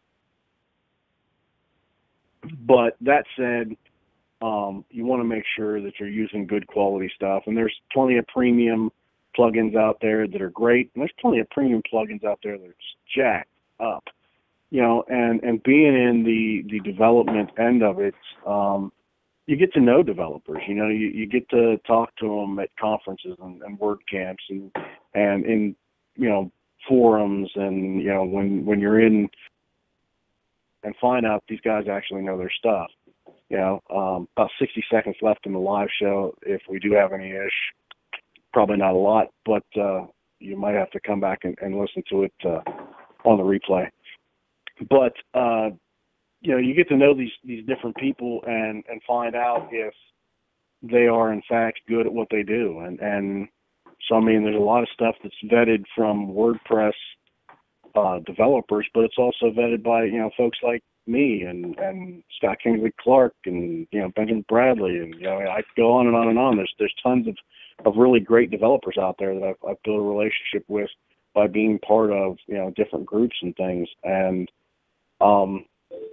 but that said, um, you want to make sure that you're using good quality stuff. And there's plenty of premium plugins out there that are great. And there's plenty of premium plugins out there that are just jacked up. You know, and, and being in the, the development end of it, um, you get to know developers. You know, you, you get to talk to them at conferences and, and WordCamps and and in you know forums, and you know when when you're in and find out these guys actually know their stuff. You know, um, about sixty seconds left in the live show. If we do have any ish, probably not a lot, but uh, you might have to come back and, and listen to it uh, on the replay. But uh, you know, you get to know these, these different people and, and find out if they are, in fact, good at what they do. And, and so, I mean, there's a lot of stuff that's vetted from WordPress uh, developers, but it's also vetted by, you know, folks like me and, and Scott Kingsley Clark and, you know, Benjamin Bradley. And, you know, I could go on and on and on. There's, there's tons of, of really great developers out there that I've, I've built a relationship with by being part of, you know, different groups and things. And, um,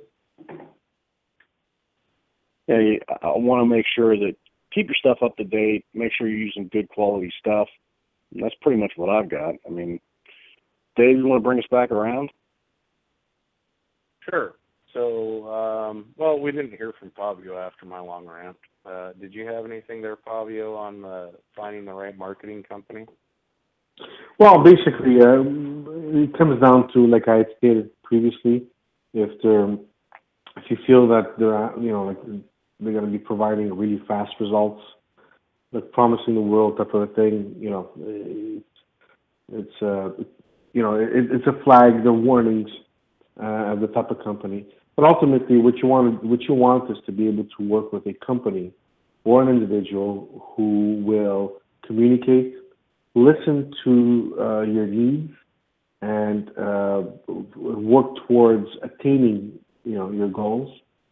yeah, I want to make sure that keep your stuff up to date, make sure you're using good quality stuff, And that's pretty much what I've got. I mean, Dave, you want to bring us back around? Sure. So, um, well, we didn't hear from Fabio after my long rant. Uh, did you have anything there, Fabio, on the finding the right marketing company? Well, basically, uh, it comes down to, like I had stated previously, if they're, if you feel that they're, you know, like they're going to be providing really fast results, like promising the world type of a thing, you know, it's, it's uh, you know, it, it's a flag, the warnings uh, of the type of company. But ultimately, what you want, what you want is to be able to work with a company or an individual who will communicate, listen to uh, your needs, and uh, work towards attaining, you know, your goals,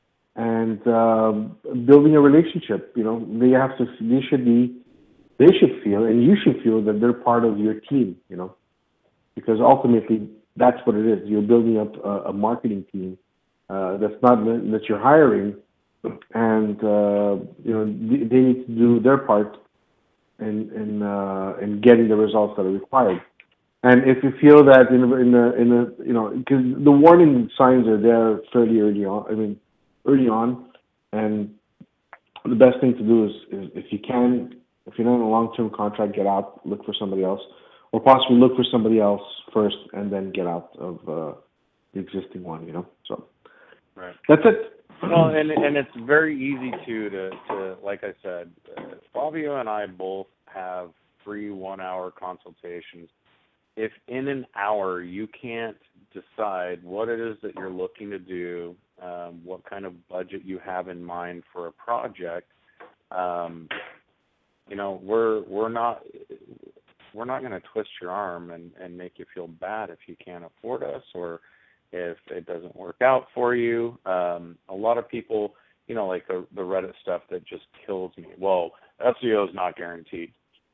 and uh, building a relationship. You know, they have to, they should be, they should feel, and you should feel that they're part of your team. You know, because ultimately that's what it is. You're building up a, a marketing team uh, that's not that you're hiring, and uh, you know they, they need to do their part in in uh, in getting the results that are required. And if you feel that in a, in a, in a you know, because the warning signs are there fairly early on. I mean, early on, and the best thing to do is, is if you can, if you're not in a long-term contract, get out, look for somebody else, or possibly look for somebody else first and then get out of uh, the existing one. You know, so right. That's it. Well, and and it's very easy too to to like I said, uh, Fabio and I both have free one-hour consultations. If in an hour you can't decide what it is that you're looking to do, um, what kind of budget you have in mind for a project, um, you know, we're we're not we're not going to twist your arm and, and make you feel bad if you can't afford us or if it doesn't work out for you. Um, a lot of people, you know, like the, the Reddit stuff that just kills me. Well, S E O is not guaranteed.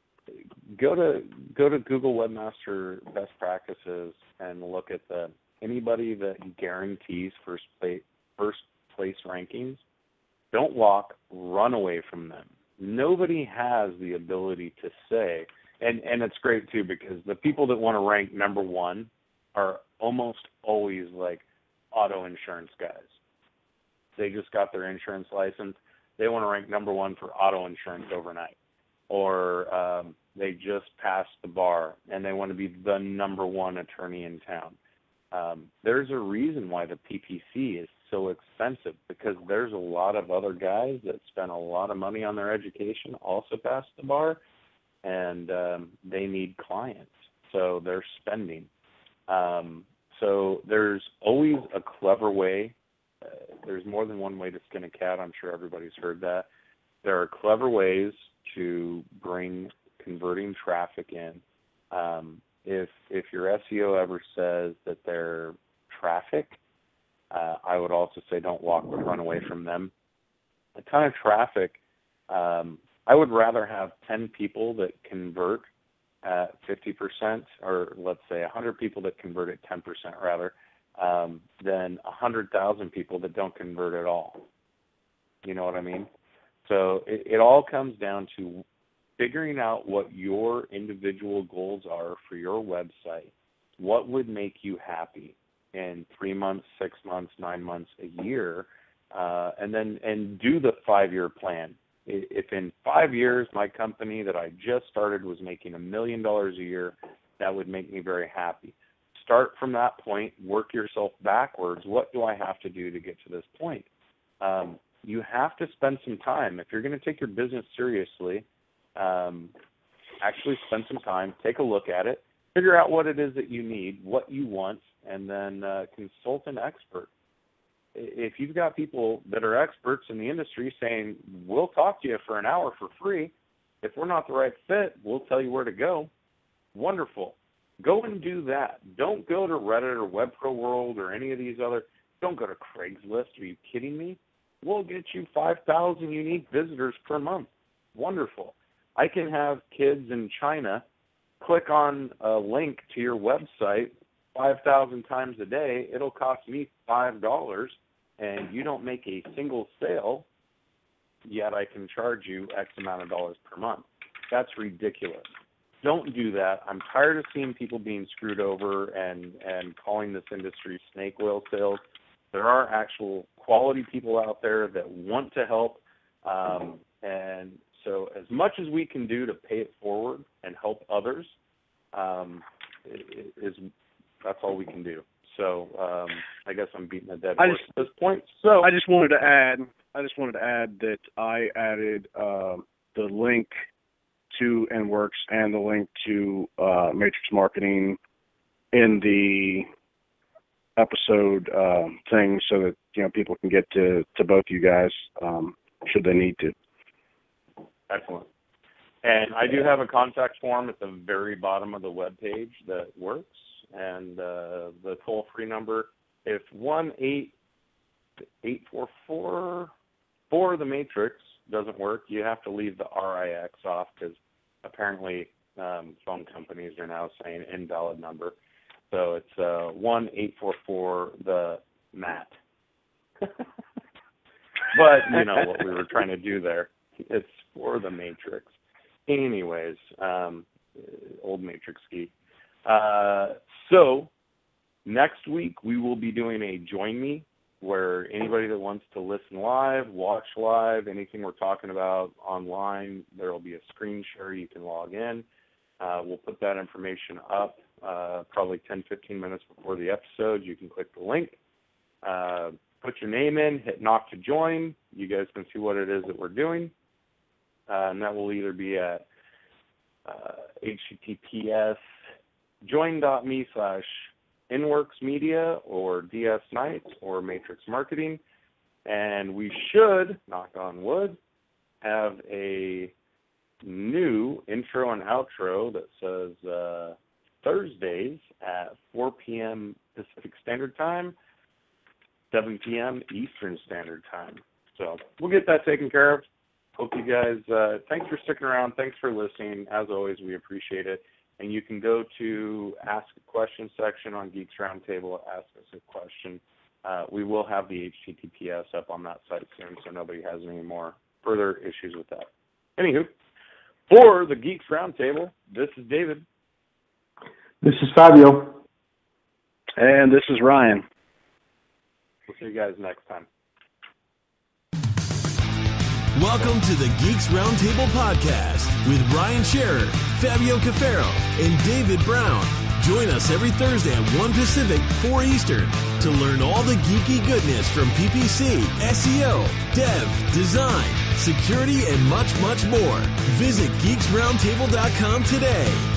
Go to go to Google Webmaster Best Practices and look at the anybody that guarantees first place first place rankings. Don't walk, run away from them. Nobody has the ability to say, and and it's great too because the people that want to rank number one are almost always like auto insurance guys. They just got their insurance license. They want to rank number one for auto insurance overnight. Or um, they just passed the bar and they want to be the number one attorney in town. Um, there's a reason why the P P C is so expensive because there's a lot of other guys that spend a lot of money on their education, also passed the bar, and um, they need clients, so they're spending. Um, so there's always a clever way. Uh, there's more than one way to skin a cat. I'm sure everybody's heard that. There are clever ways to bring converting traffic in. Um, if if your S E O ever says that they're traffic, uh, I would also say don't walk but run away from them. A ton of traffic, um, I would rather have ten people that convert at fifty percent, or let's say one hundred people that convert at ten percent rather, um, than one hundred thousand people that don't convert at all. You know what I mean? So it, it all comes down to figuring out what your individual goals are for your website. What would make you happy in three months, six months, nine months, a year, uh, and then and do the five-year plan. If in five years my company that I just started was making a million dollars a year, that would make me very happy. Start from that point, work yourself backwards. What do I have to do to get to this point? Um, you have to spend some time. If you're going to take your business seriously, um, actually spend some time, take a look at it, figure out what it is that you need, what you want, and then uh, consult an expert. If you've got people that are experts in the industry saying, we'll talk to you for an hour for free, if we're not the right fit, we'll tell you where to go. Wonderful. Go and do that. Don't go to Reddit or Webpro World or any of these other, don't go to Craigslist. Are you kidding me? We'll get you five thousand unique visitors per month. Wonderful. I can have kids in China click on a link to your website five thousand times a day. It'll cost me five dollars, and you don't make a single sale, yet I can charge you X amount of dollars per month. That's ridiculous. don't do that. I'm tired of seeing people being screwed over and, and calling this industry snake oil sales. There are actual quality people out there that want to help. Um, and so as much as we can do to pay it forward and help others, um, is that's all we can do. So um, I guess I'm beating a dead horse at this point. So I just wanted to add, I just wanted to add that I added uh, the link to EnWorks and the link to uh, Matrix Marketing in the episode uh, thing, so that you know people can get to, to both you guys um, should they need to. Excellent. And I do have a contact form at the very bottom of the web page that works, and uh, the toll-free number. If one eight eight four four for the Matrix doesn't work, you have to leave the R I X off, because apparently um, phone companies are now saying invalid number. So it's uh, one eight four four the M A T. But you know what we were trying to do there. It's for the Matrix. Anyways, um, old Matrix geek. Uh, so next week we will be doing a Join Me, where anybody that wants to listen live, watch live, anything we're talking about online, there will be a screen share. You can log in. Uh, we'll put that information up uh, probably ten, fifteen minutes before the episode. You can click the link, uh, put your name in, hit knock to join. You guys can see what it is that we're doing. Uh, and that will either be at uh, https join.me slash EnWorks Media or D S Nights or Matrix Marketing. And we should, knock on wood, have a new intro and outro that says uh, Thursdays at four p.m. Pacific Standard Time, seven p.m. Eastern Standard Time. So we'll get that taken care of. Hope you guys, uh, thanks for sticking around. Thanks for listening. As always, we appreciate it. And you can go to Ask a Question section on Geeks Roundtable, ask us a question. Uh, we will have the H T T P S up on that site soon, so nobody has any more further issues with that. Anywho, for the Geeks Roundtable, this is David. This is Fabio. And this is Ryan. We'll see you guys next time. Welcome to the Geeks Roundtable podcast with Ryan Scherer, Fabio Cafaro, and David Brown. Join us every Thursday at one Pacific, four Eastern to learn all the geeky goodness from P P C, S E O, dev, design, security, and much, much more. Visit geeks roundtable dot com today.